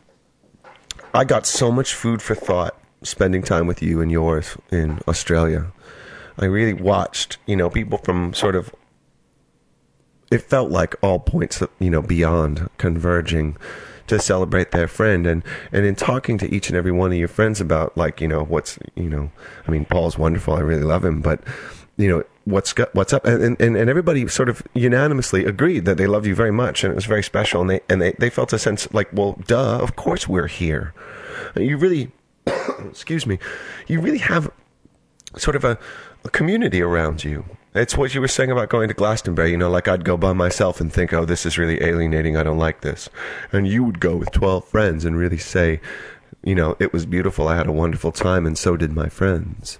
A: I got so much food for thought spending time with you and yours in Australia. I really watched, people from sort of, it felt like all points, beyond converging to celebrate their friend. And in talking to each and every one of your friends about, like, Paul's wonderful. I really love him. But, what's up? And everybody sort of unanimously agreed that they loved you very much. And it was very special. And they felt a sense like, well, duh, of course we're here. You really, excuse me, you really have sort of a community around you. It's what you were saying about going to Glastonbury, like I'd go by myself and think, oh, this is really alienating, I don't like this. And you would go with 12 friends and really say, it was beautiful, I had a wonderful time, and so did my friends.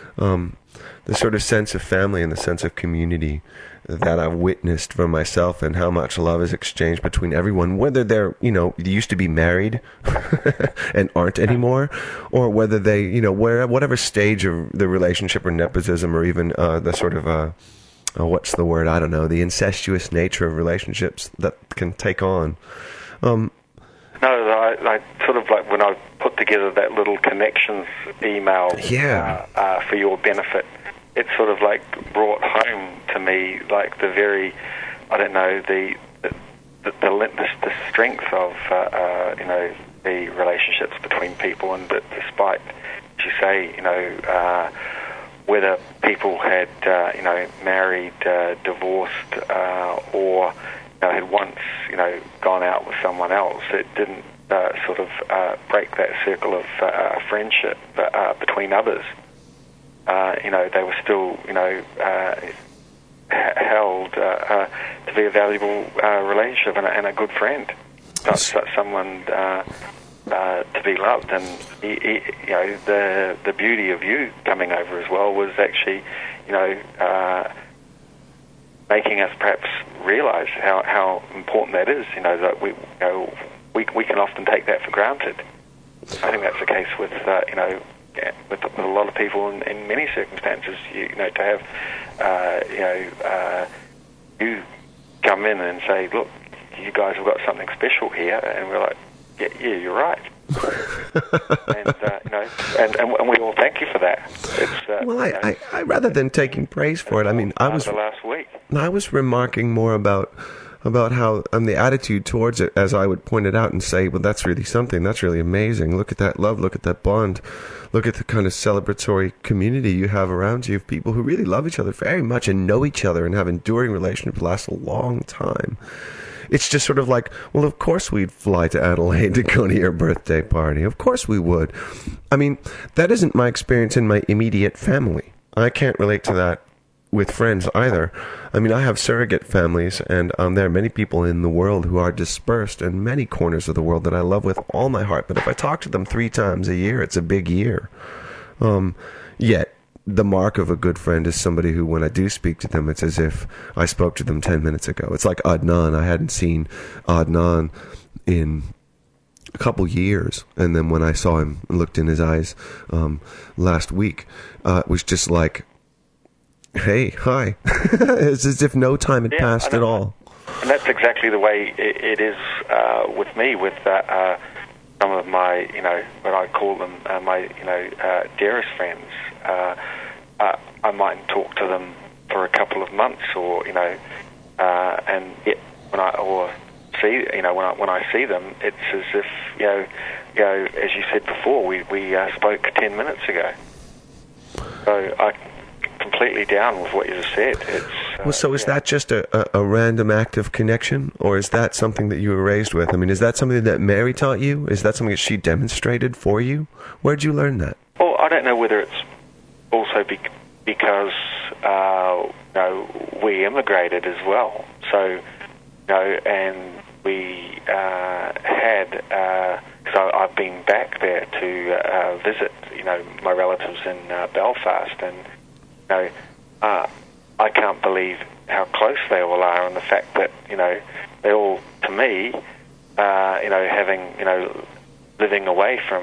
A: The sort of sense of family and the sense of community that I've witnessed for myself, and how much love is exchanged between everyone, whether they're, they used to be married and aren't anymore, or whether they, whatever stage of the relationship or nepotism, or even the sort of, what's the word? I don't know, the incestuous nature of relationships that can take on.
B: No, I sort of like when I put together that little connections email for your benefit, it sort of like brought home to me like the very, I don't know, the strength of the relationships between people, and that despite, as you say, whether people had married, divorced, or had once gone out with someone else, it didn't sort of break that circle of friendship between others. They were still, held to be a valuable relationship and a good friend, someone to be loved. And the beauty of you coming over as well was actually, making us perhaps realise how important that is. That we can often take that for granted. I think that's the case with with a lot of people in many circumstances. To have you come in and say, look, you guys have got something special here, and we're like, yeah, you're right. and we all thank you for that. It's,
A: I rather than taking praise for it, I was
B: last week.
A: I was remarking more about how the attitude towards it, as I would point it out and say, well, that's really something. That's really amazing. Look at that love. Look at that bond. Look at the kind of celebratory community you have around you of people who really love each other very much and know each other and have enduring relationships that last a long time. It's just sort of like, well, of course we'd fly to Adelaide to go to your birthday party. Of course we would. That isn't my experience in my immediate family. I can't relate to that with friends either. I have surrogate families, and there are many people in the world who are dispersed in many corners of the world that I love with all my heart. But if I talk to them 3 times a year, it's a big year. Yet, the mark of a good friend is somebody who, when I do speak to them, it's as if I spoke to them 10 minutes ago. It's like Adnan. I hadn't seen Adnan in a couple years, and then when I saw him and looked in his eyes last week, it was just like, hey, hi. It's as if no time had passed at all.
B: And that's exactly the way it is with me, with some of my, what I call them, my, dearest friends. I might talk to them for a couple of months, or and yet when I see them, it's as if as you said before, we spoke 10 minutes ago. So I completely down with what you just said. It's
A: Well, so is that just a random act of connection, or is that something that you were raised with? I mean, is that something that Mary taught you? Is that something that she demonstrated for you? Where'd you learn that?
B: Well, I don't know whether it's also because we immigrated as well. So, and we had. So I've been back there to visit, my relatives in Belfast, and I can't believe how close they all are, and the fact that they all, to me, having living away from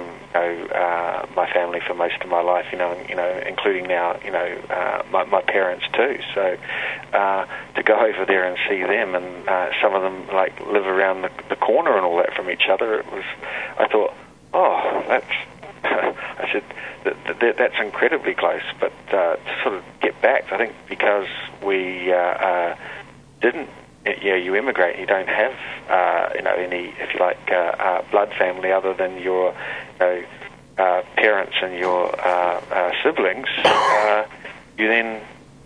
B: my family for most of my life, including now my parents too. So to go over there and see them, and some of them like live around the corner and all that from each other, I thought, that's I said that's incredibly close. But to sort of get back, I think because we didn't. You immigrate. You don't have, any, if you like, blood family other than your, parents and your siblings. You then,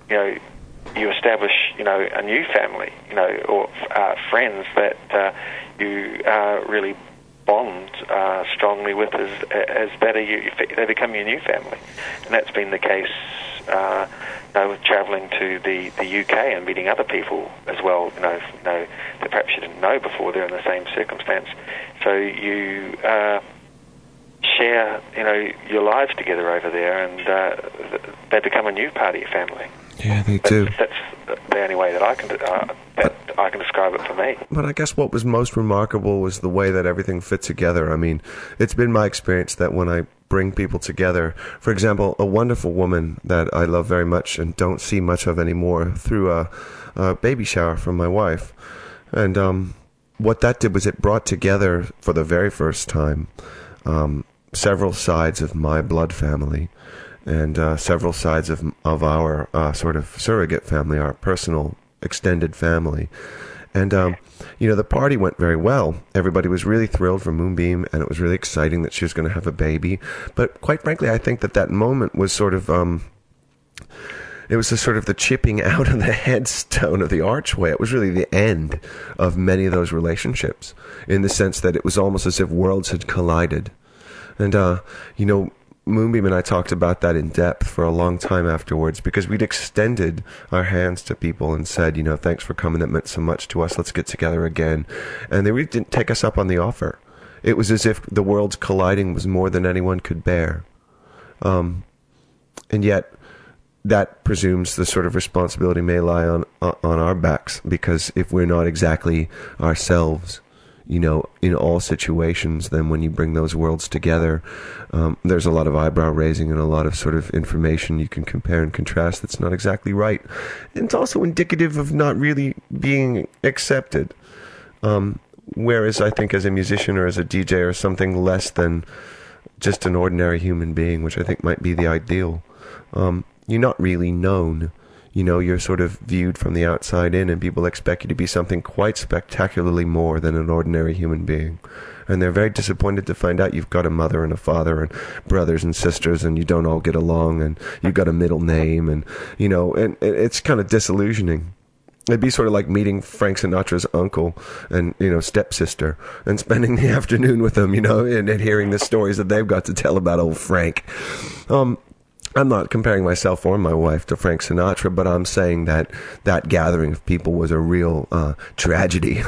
B: you establish, a new family, or friends that you really bond strongly with as better. They become your new family, and that's been the case. Traveling to the UK and meeting other people as well, that perhaps you didn't know before they're in the same circumstance. So you share, your lives together over there, and they become a new part of your family.
A: Yeah, they do.
B: That's the only way that I can describe it for me.
A: But I guess what was most remarkable was the way that everything fit together. I mean, it's been my experience that when I bring people together, for example, a wonderful woman that I love very much and don't see much of anymore, threw a baby shower from my wife. And what that did was it brought together for the very first time several sides of my blood family, and several sides of our sort of surrogate family, our personal extended family. And, the party went very well. Everybody was really thrilled for Moonbeam, and it was really exciting that she was going to have a baby. But quite frankly, I think that moment was sort of, it was the chipping out of the headstone of the archway. It was really the end of many of those relationships, in the sense that it was almost as if worlds had collided. And, Moonbeam and I talked about that in depth for a long time afterwards, because we'd extended our hands to people and said, thanks for coming. That meant so much to us. Let's get together again. And they really didn't take us up on the offer. It was as if the worlds colliding was more than anyone could bear. And yet that presumes the sort of responsibility may lie on our backs, because if we're not exactly ourselves, in all situations, then when you bring those worlds together, there's a lot of eyebrow raising and a lot of sort of information you can compare and contrast that's not exactly right. And it's also indicative of not really being accepted. Whereas I think as a musician or as a DJ or something less than just an ordinary human being, which I think might be the ideal, you're not really known. You're sort of viewed from the outside in, and people expect you to be something quite spectacularly more than an ordinary human being. And they're very disappointed to find out you've got a mother and a father and brothers and sisters, and you don't all get along, and you've got a middle name, and, and it's kind of disillusioning. It'd be sort of like meeting Frank Sinatra's uncle and, stepsister, and spending the afternoon with them, and hearing the stories that they've got to tell about old Frank. I'm not comparing myself or my wife to Frank Sinatra, but I'm saying that gathering of people was a real tragedy.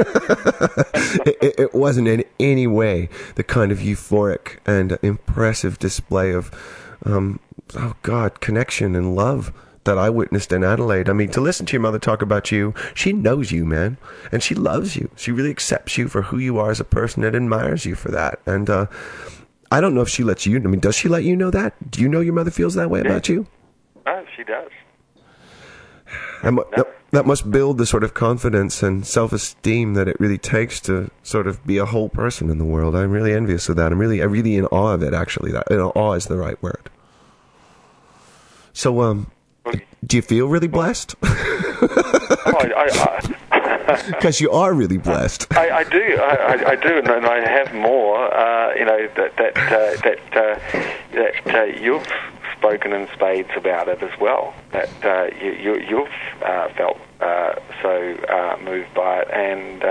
A: It wasn't in any way the kind of euphoric and impressive display of, connection and love that I witnessed in Adelaide. I mean, to listen to your mother talk about you, she knows you, man, and she loves you. She really accepts you for who you are as a person and admires you for that. And I don't know if she lets you. I mean, does she let you know that? Do you know your mother feels that way about you?
B: Oh, she does.
A: That must build the sort of confidence and self-esteem that it really takes to sort of be a whole person in the world. I'm really envious of that. I'm really in awe of it, actually. Awe is the right word. So, do you feel really blessed? Because you are really blessed.
B: I do. I do, and I have more. That you've spoken in spades about it as well. That you've felt so moved by it, and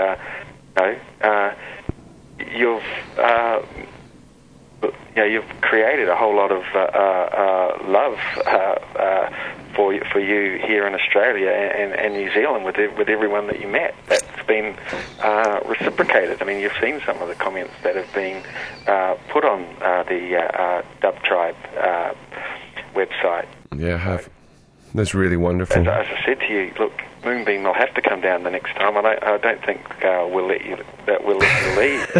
B: you've created a whole lot of love for you here in Australia and New Zealand with everyone that you met. That's been reciprocated. I mean, you've seen some of the comments that have been put on the Dub Tribe website.
A: Yeah, I have. That's really wonderful.
B: And as I said to you, look, Moonbeam will have to come down the next time. I don't think we'll let you leave.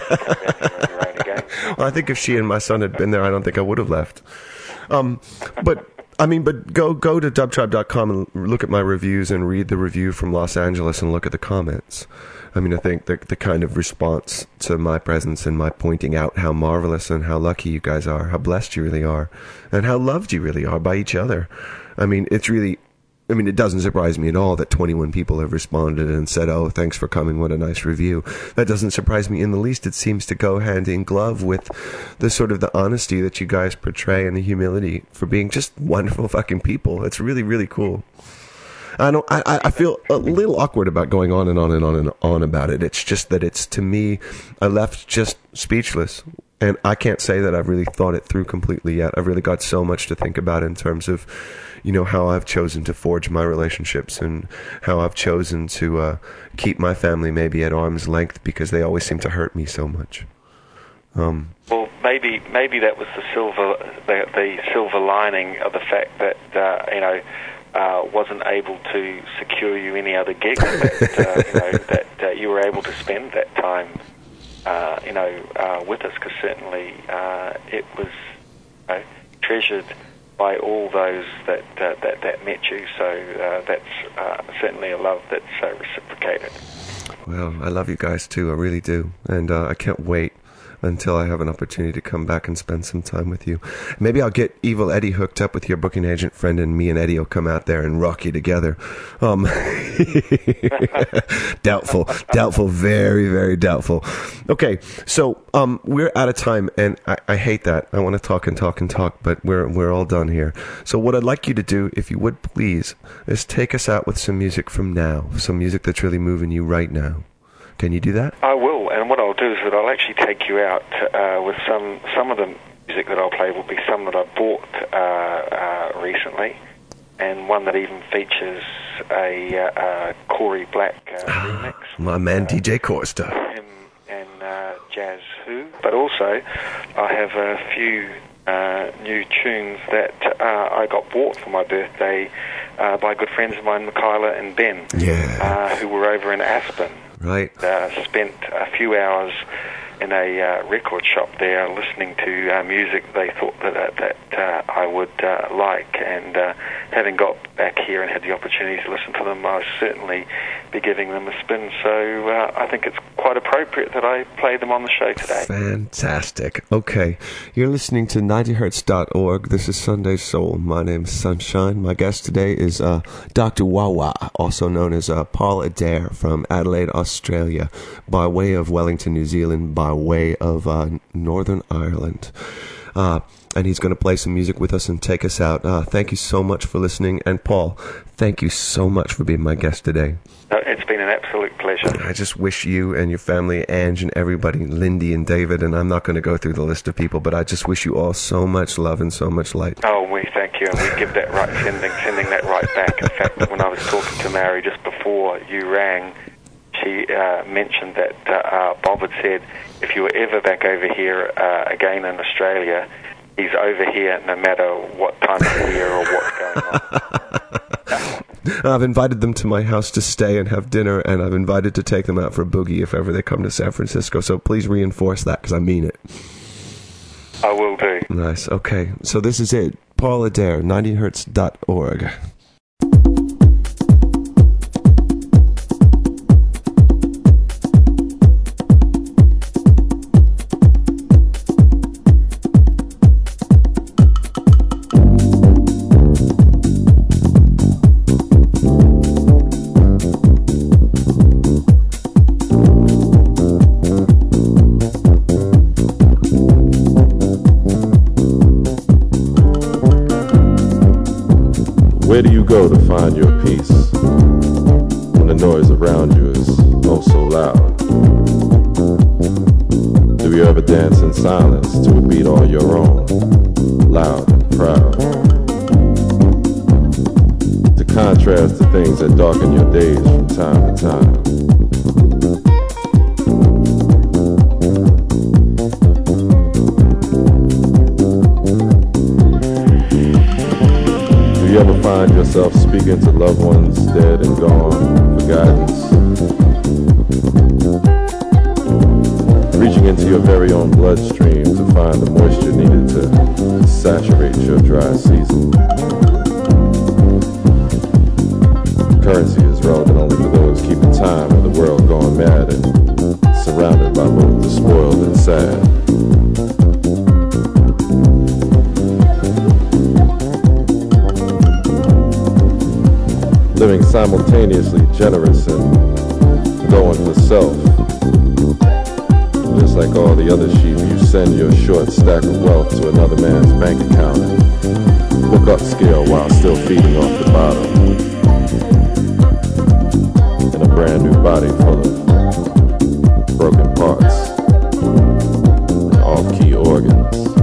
A: Well, I think if she and my son had been there, I don't think I would have left. But go to dubtribe.com and look at my reviews and read the review from Los Angeles and look at the comments. I mean, I think the kind of response to my presence and my pointing out how marvelous and how lucky you guys are, how blessed you really are, and how loved you really are by each other. I mean, it doesn't surprise me at all that 21 people have responded and said, "Oh, thanks for coming, what a nice review." That doesn't surprise me in the least. It seems to go hand in glove with the sort of the honesty that you guys portray and the humility for being just wonderful fucking people. It's really, really cool. I feel a little awkward about going on and on and on and on about it. It's just that to me, I left just speechless. And I can't say that I've really thought it through completely yet. I've really got so much to think about in terms of, how I've chosen to forge my relationships and how I've chosen to keep my family maybe at arm's length because they always seem to hurt me so much.
B: Well, maybe that was the silver lining of the fact that wasn't able to secure you any other gigs that you were able to spend that time with us, because certainly it was treasured by all those that met you. So that's certainly a love that's reciprocated.
A: Well, I love you guys too. I really do, and I can't wait until I have an opportunity to come back and spend some time with you. Maybe I'll get Evil Eddie hooked up with your booking agent friend, and me and Eddie will come out there and rock you together. Doubtful, very, very doubtful. Okay, so we're out of time, and I hate that. I want to talk and talk and talk, but we're all done here. So what I'd like you to do, if you would please, is take us out with some music from now, some music that's really moving you right now. Can you do that?
B: I will, and what I'll do is that I'll actually take you out with some of the music that I'll play will be some that I bought recently, and one that even features a Corey Black remix.
A: My man DJ Corster.
B: Him and Jazz Who. But also, I have a few new tunes that I got bought for my birthday by good friends of mine, Michaela and Ben, who were over in Aspen.
A: Right.
B: Spent a few hours in a record shop there listening to music they thought that I would like, and having got back here and had the opportunity to listen to them, I'll certainly be giving them a spin. So I think it's quite appropriate that I play them on the show today.
A: Fantastic. Okay, you're listening to 90hertz.org. This is Sunday Soul. My name is Sunshine. My guest today is Dr. Wawa, also known as Paul Adair from Adelaide, Australia, by way of Wellington, New Zealand, by way of Northern Ireland. And he's going to play some music with us and take us out. Thank you so much for listening. And Paul, thank you so much for being my guest today.
B: It's been an absolute pleasure.
A: I just wish you and your family, Ange and everybody, Lindy and David, and I'm not going to go through the list of people, but I just wish you all so much love and so much light.
B: Oh, we thank you, and we give that right, sending that right back. In fact, when I was talking to Mary just before you rang, she mentioned that Bob had said, if you were ever back over here again in Australia, he's over here no matter what time of the year or what's going on.
A: I've invited them to my house to stay and have dinner, and I've invited to take them out for a boogie if ever they come to San Francisco. So please reinforce that, because I mean it.
B: I will do.
A: Nice. Okay. So this is it. Paul Adair, 90hertz.org.
D: Where do you go to find your peace when the noise around you is oh so loud? Do you ever dance in silence to a beat all your own, loud and proud? To contrast the things that darken your days from time to time. Do you ever find yourself speaking to loved ones dead and gone for guidance? Reaching into your very own bloodstream to find the moisture needed to saturate your dry season. Currency is relevant only for those keeping time with the world going mad and surrounded by both the spoiled and sad. Living simultaneously generous and going for self. Just like all the other sheep, you send your short stack of wealth to another man's bank account and look upscale while still feeding off the bottom. In a brand new body full of broken parts and off-key organs.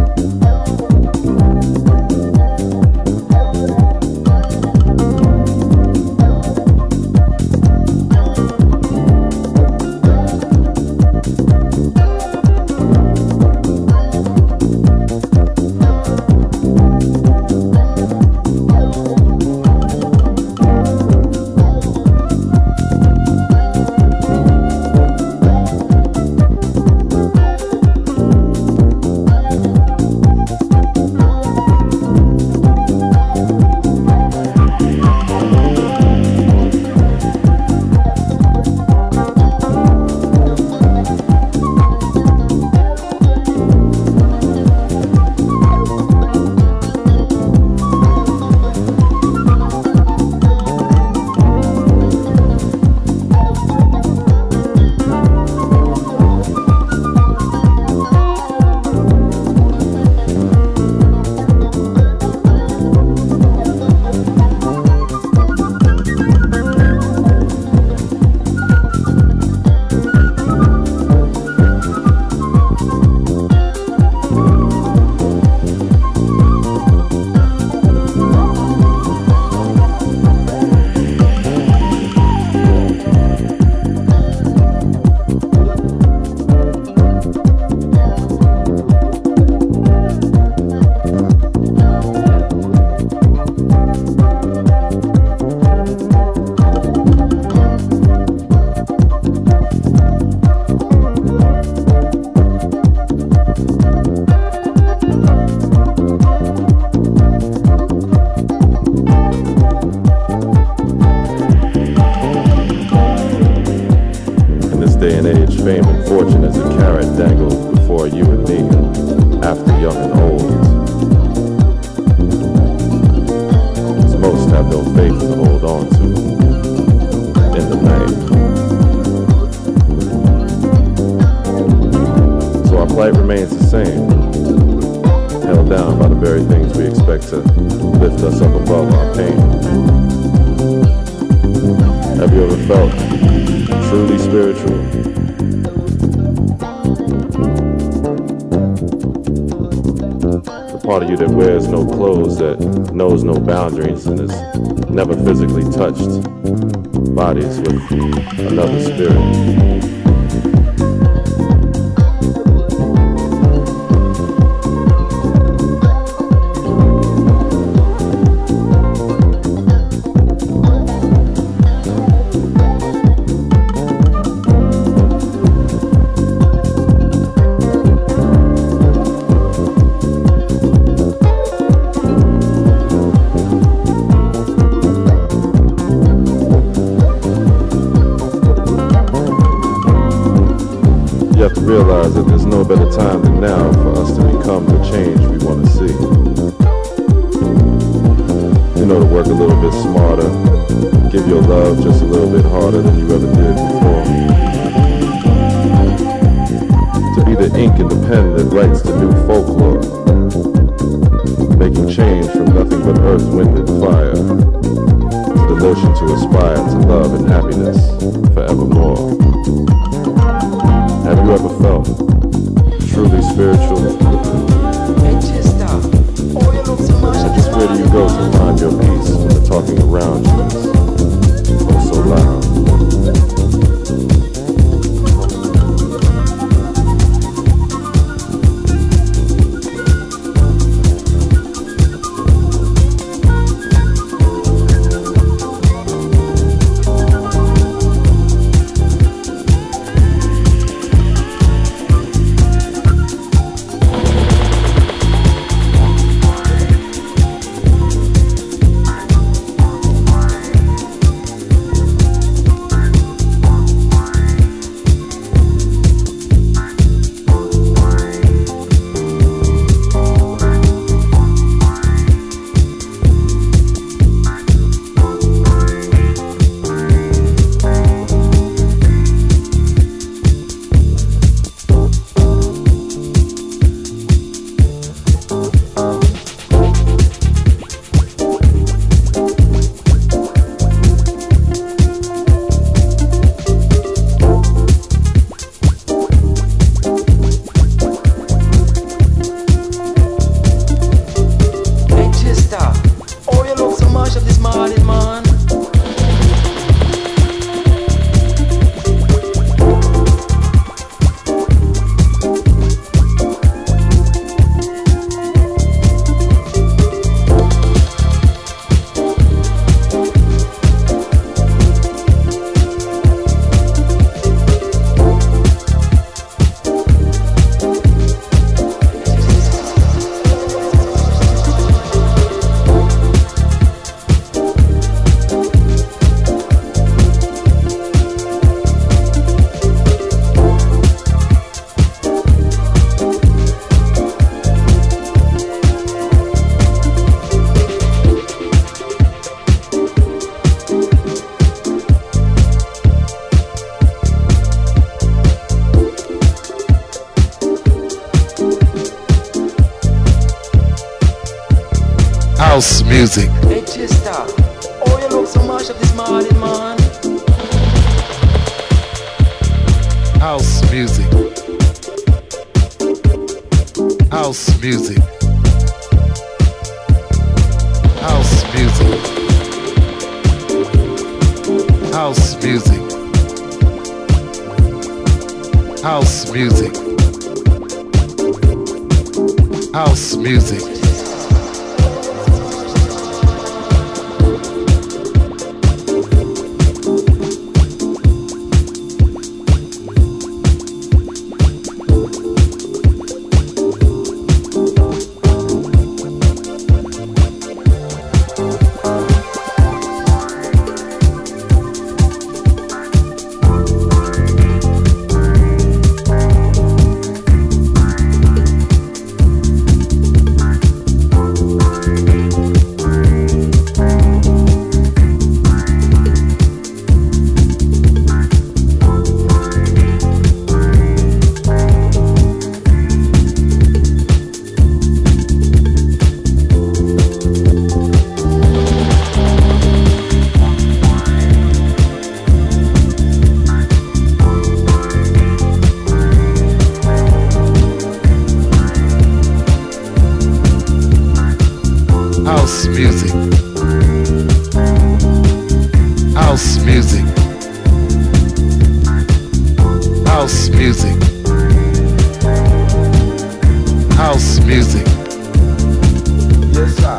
D: Knows no boundaries and has never physically touched bodies with another spirit. Realize that there's no better time than now for us to become the change we want to see. You know, to work a little bit smarter, give your love just a little bit harder than you ever did before. To be the ink and the pen that writes the new folklore. making change from nothing but earth, wind, and fire to the notion to aspire to love and happiness forevermore. Have you ever felt truly spiritual? Just where do you go to find your peace when the talking around you is oh so loud?
E: House music.
F: Hey Chester, oh you look so much of this morning, man.
E: House music. House music. House music. House music. House music. House music. House music. House music. House music. House music.
F: Yes, sir.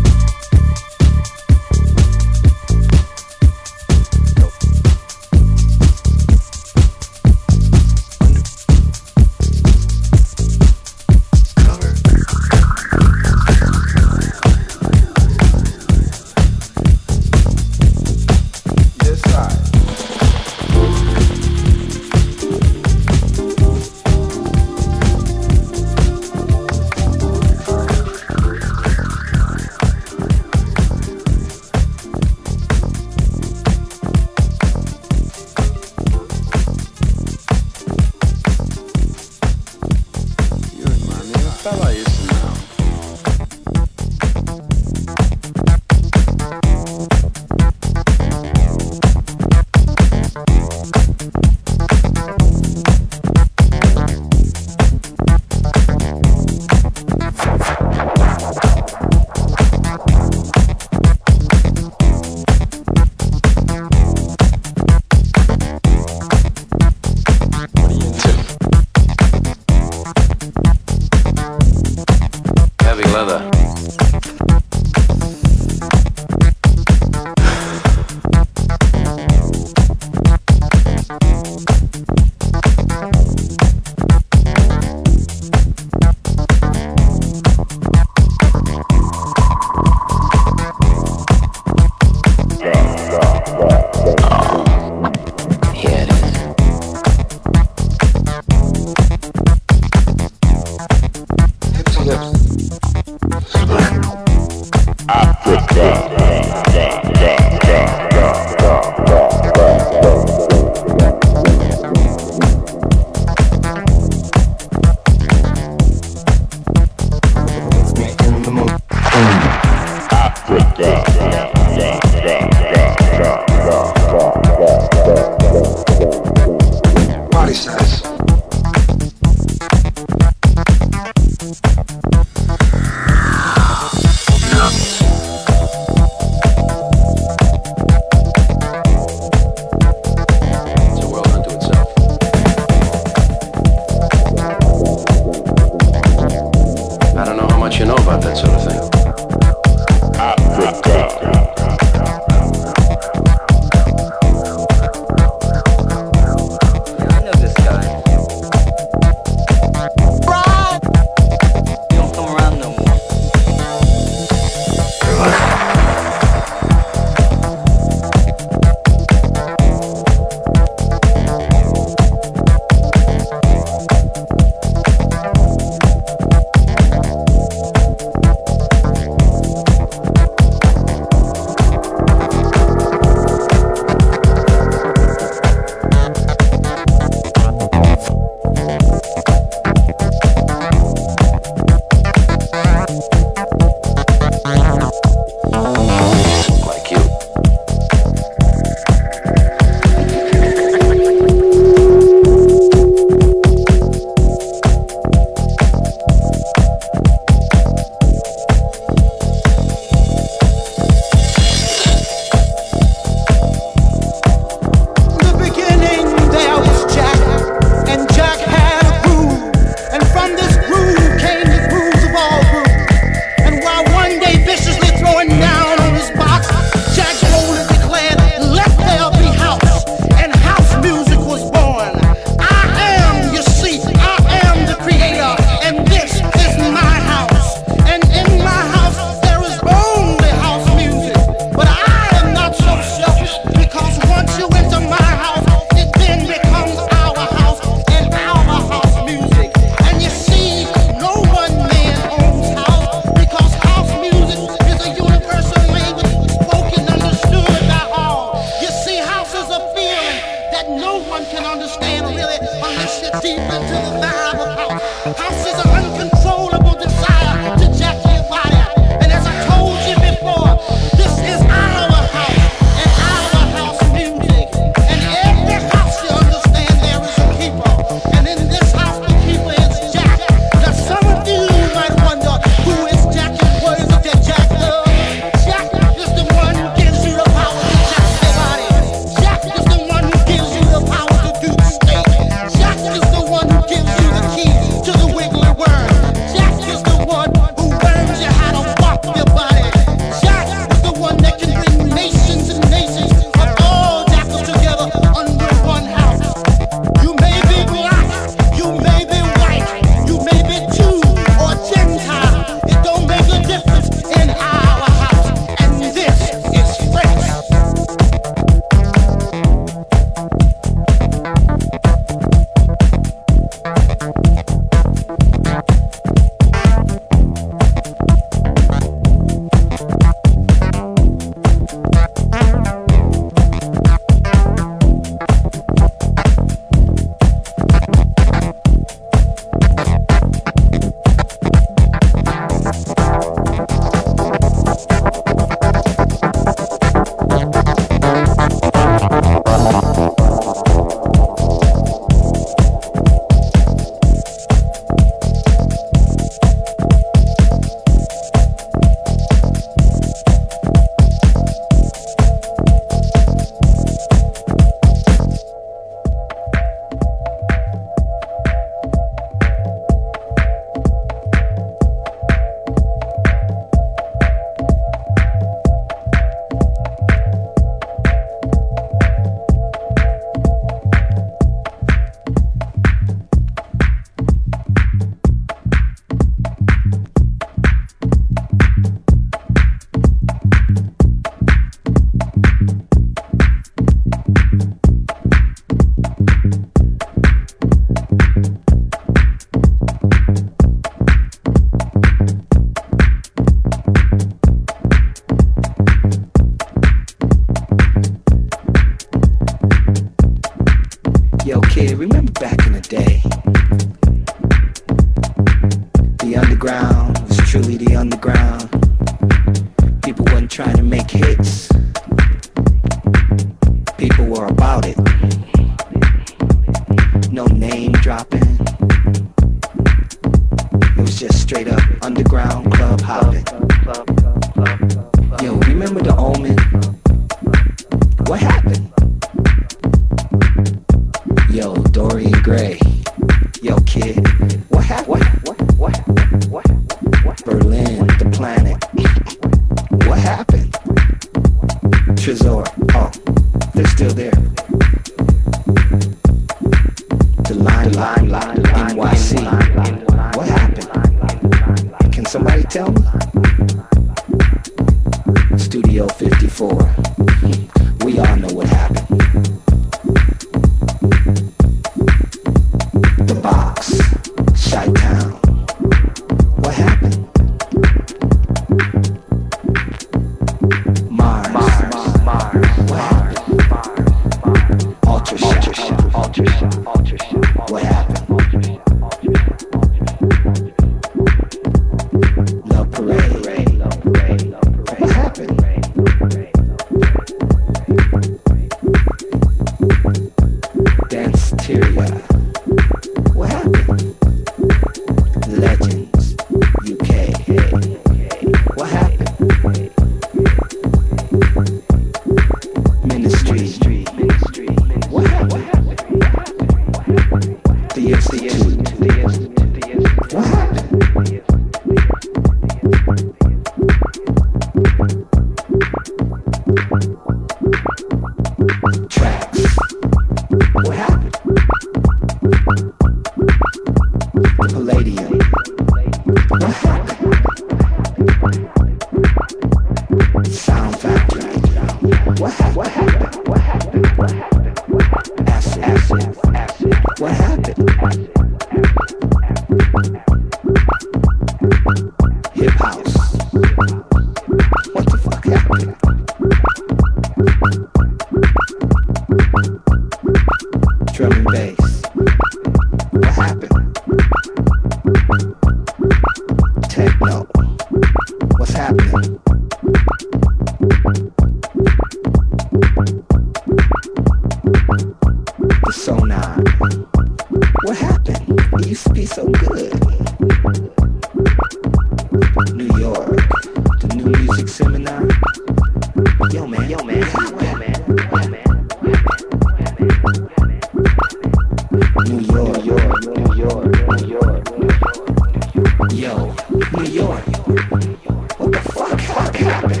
F: York, New York, New York, New York. Yo, New York. What the fuck happened?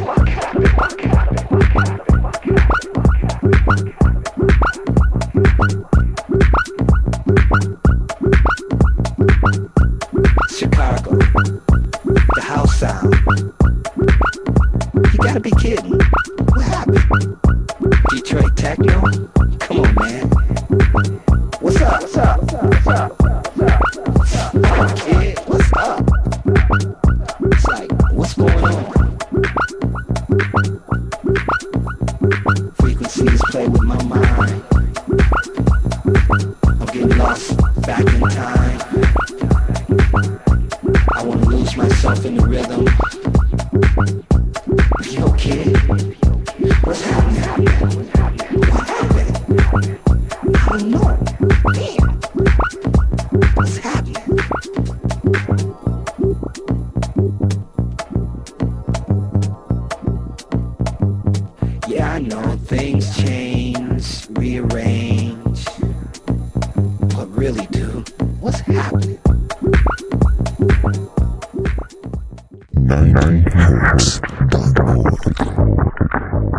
F: Chicago, the house sound. You gotta be kidding. What happened? Detroit techno? Come on, man. What's up? What's up? What's up? What's up? Kid, what's up? It's like, what's going on? Frequencies play with my mind. I'm getting lost back in time. I wanna lose myself in the rhythm. Yo, kid, what's happening? What happened? I don't know. Damn. What's happening? Yeah, I know things change, rearrange. But really, dude, what's happening?
G: 90hertz.org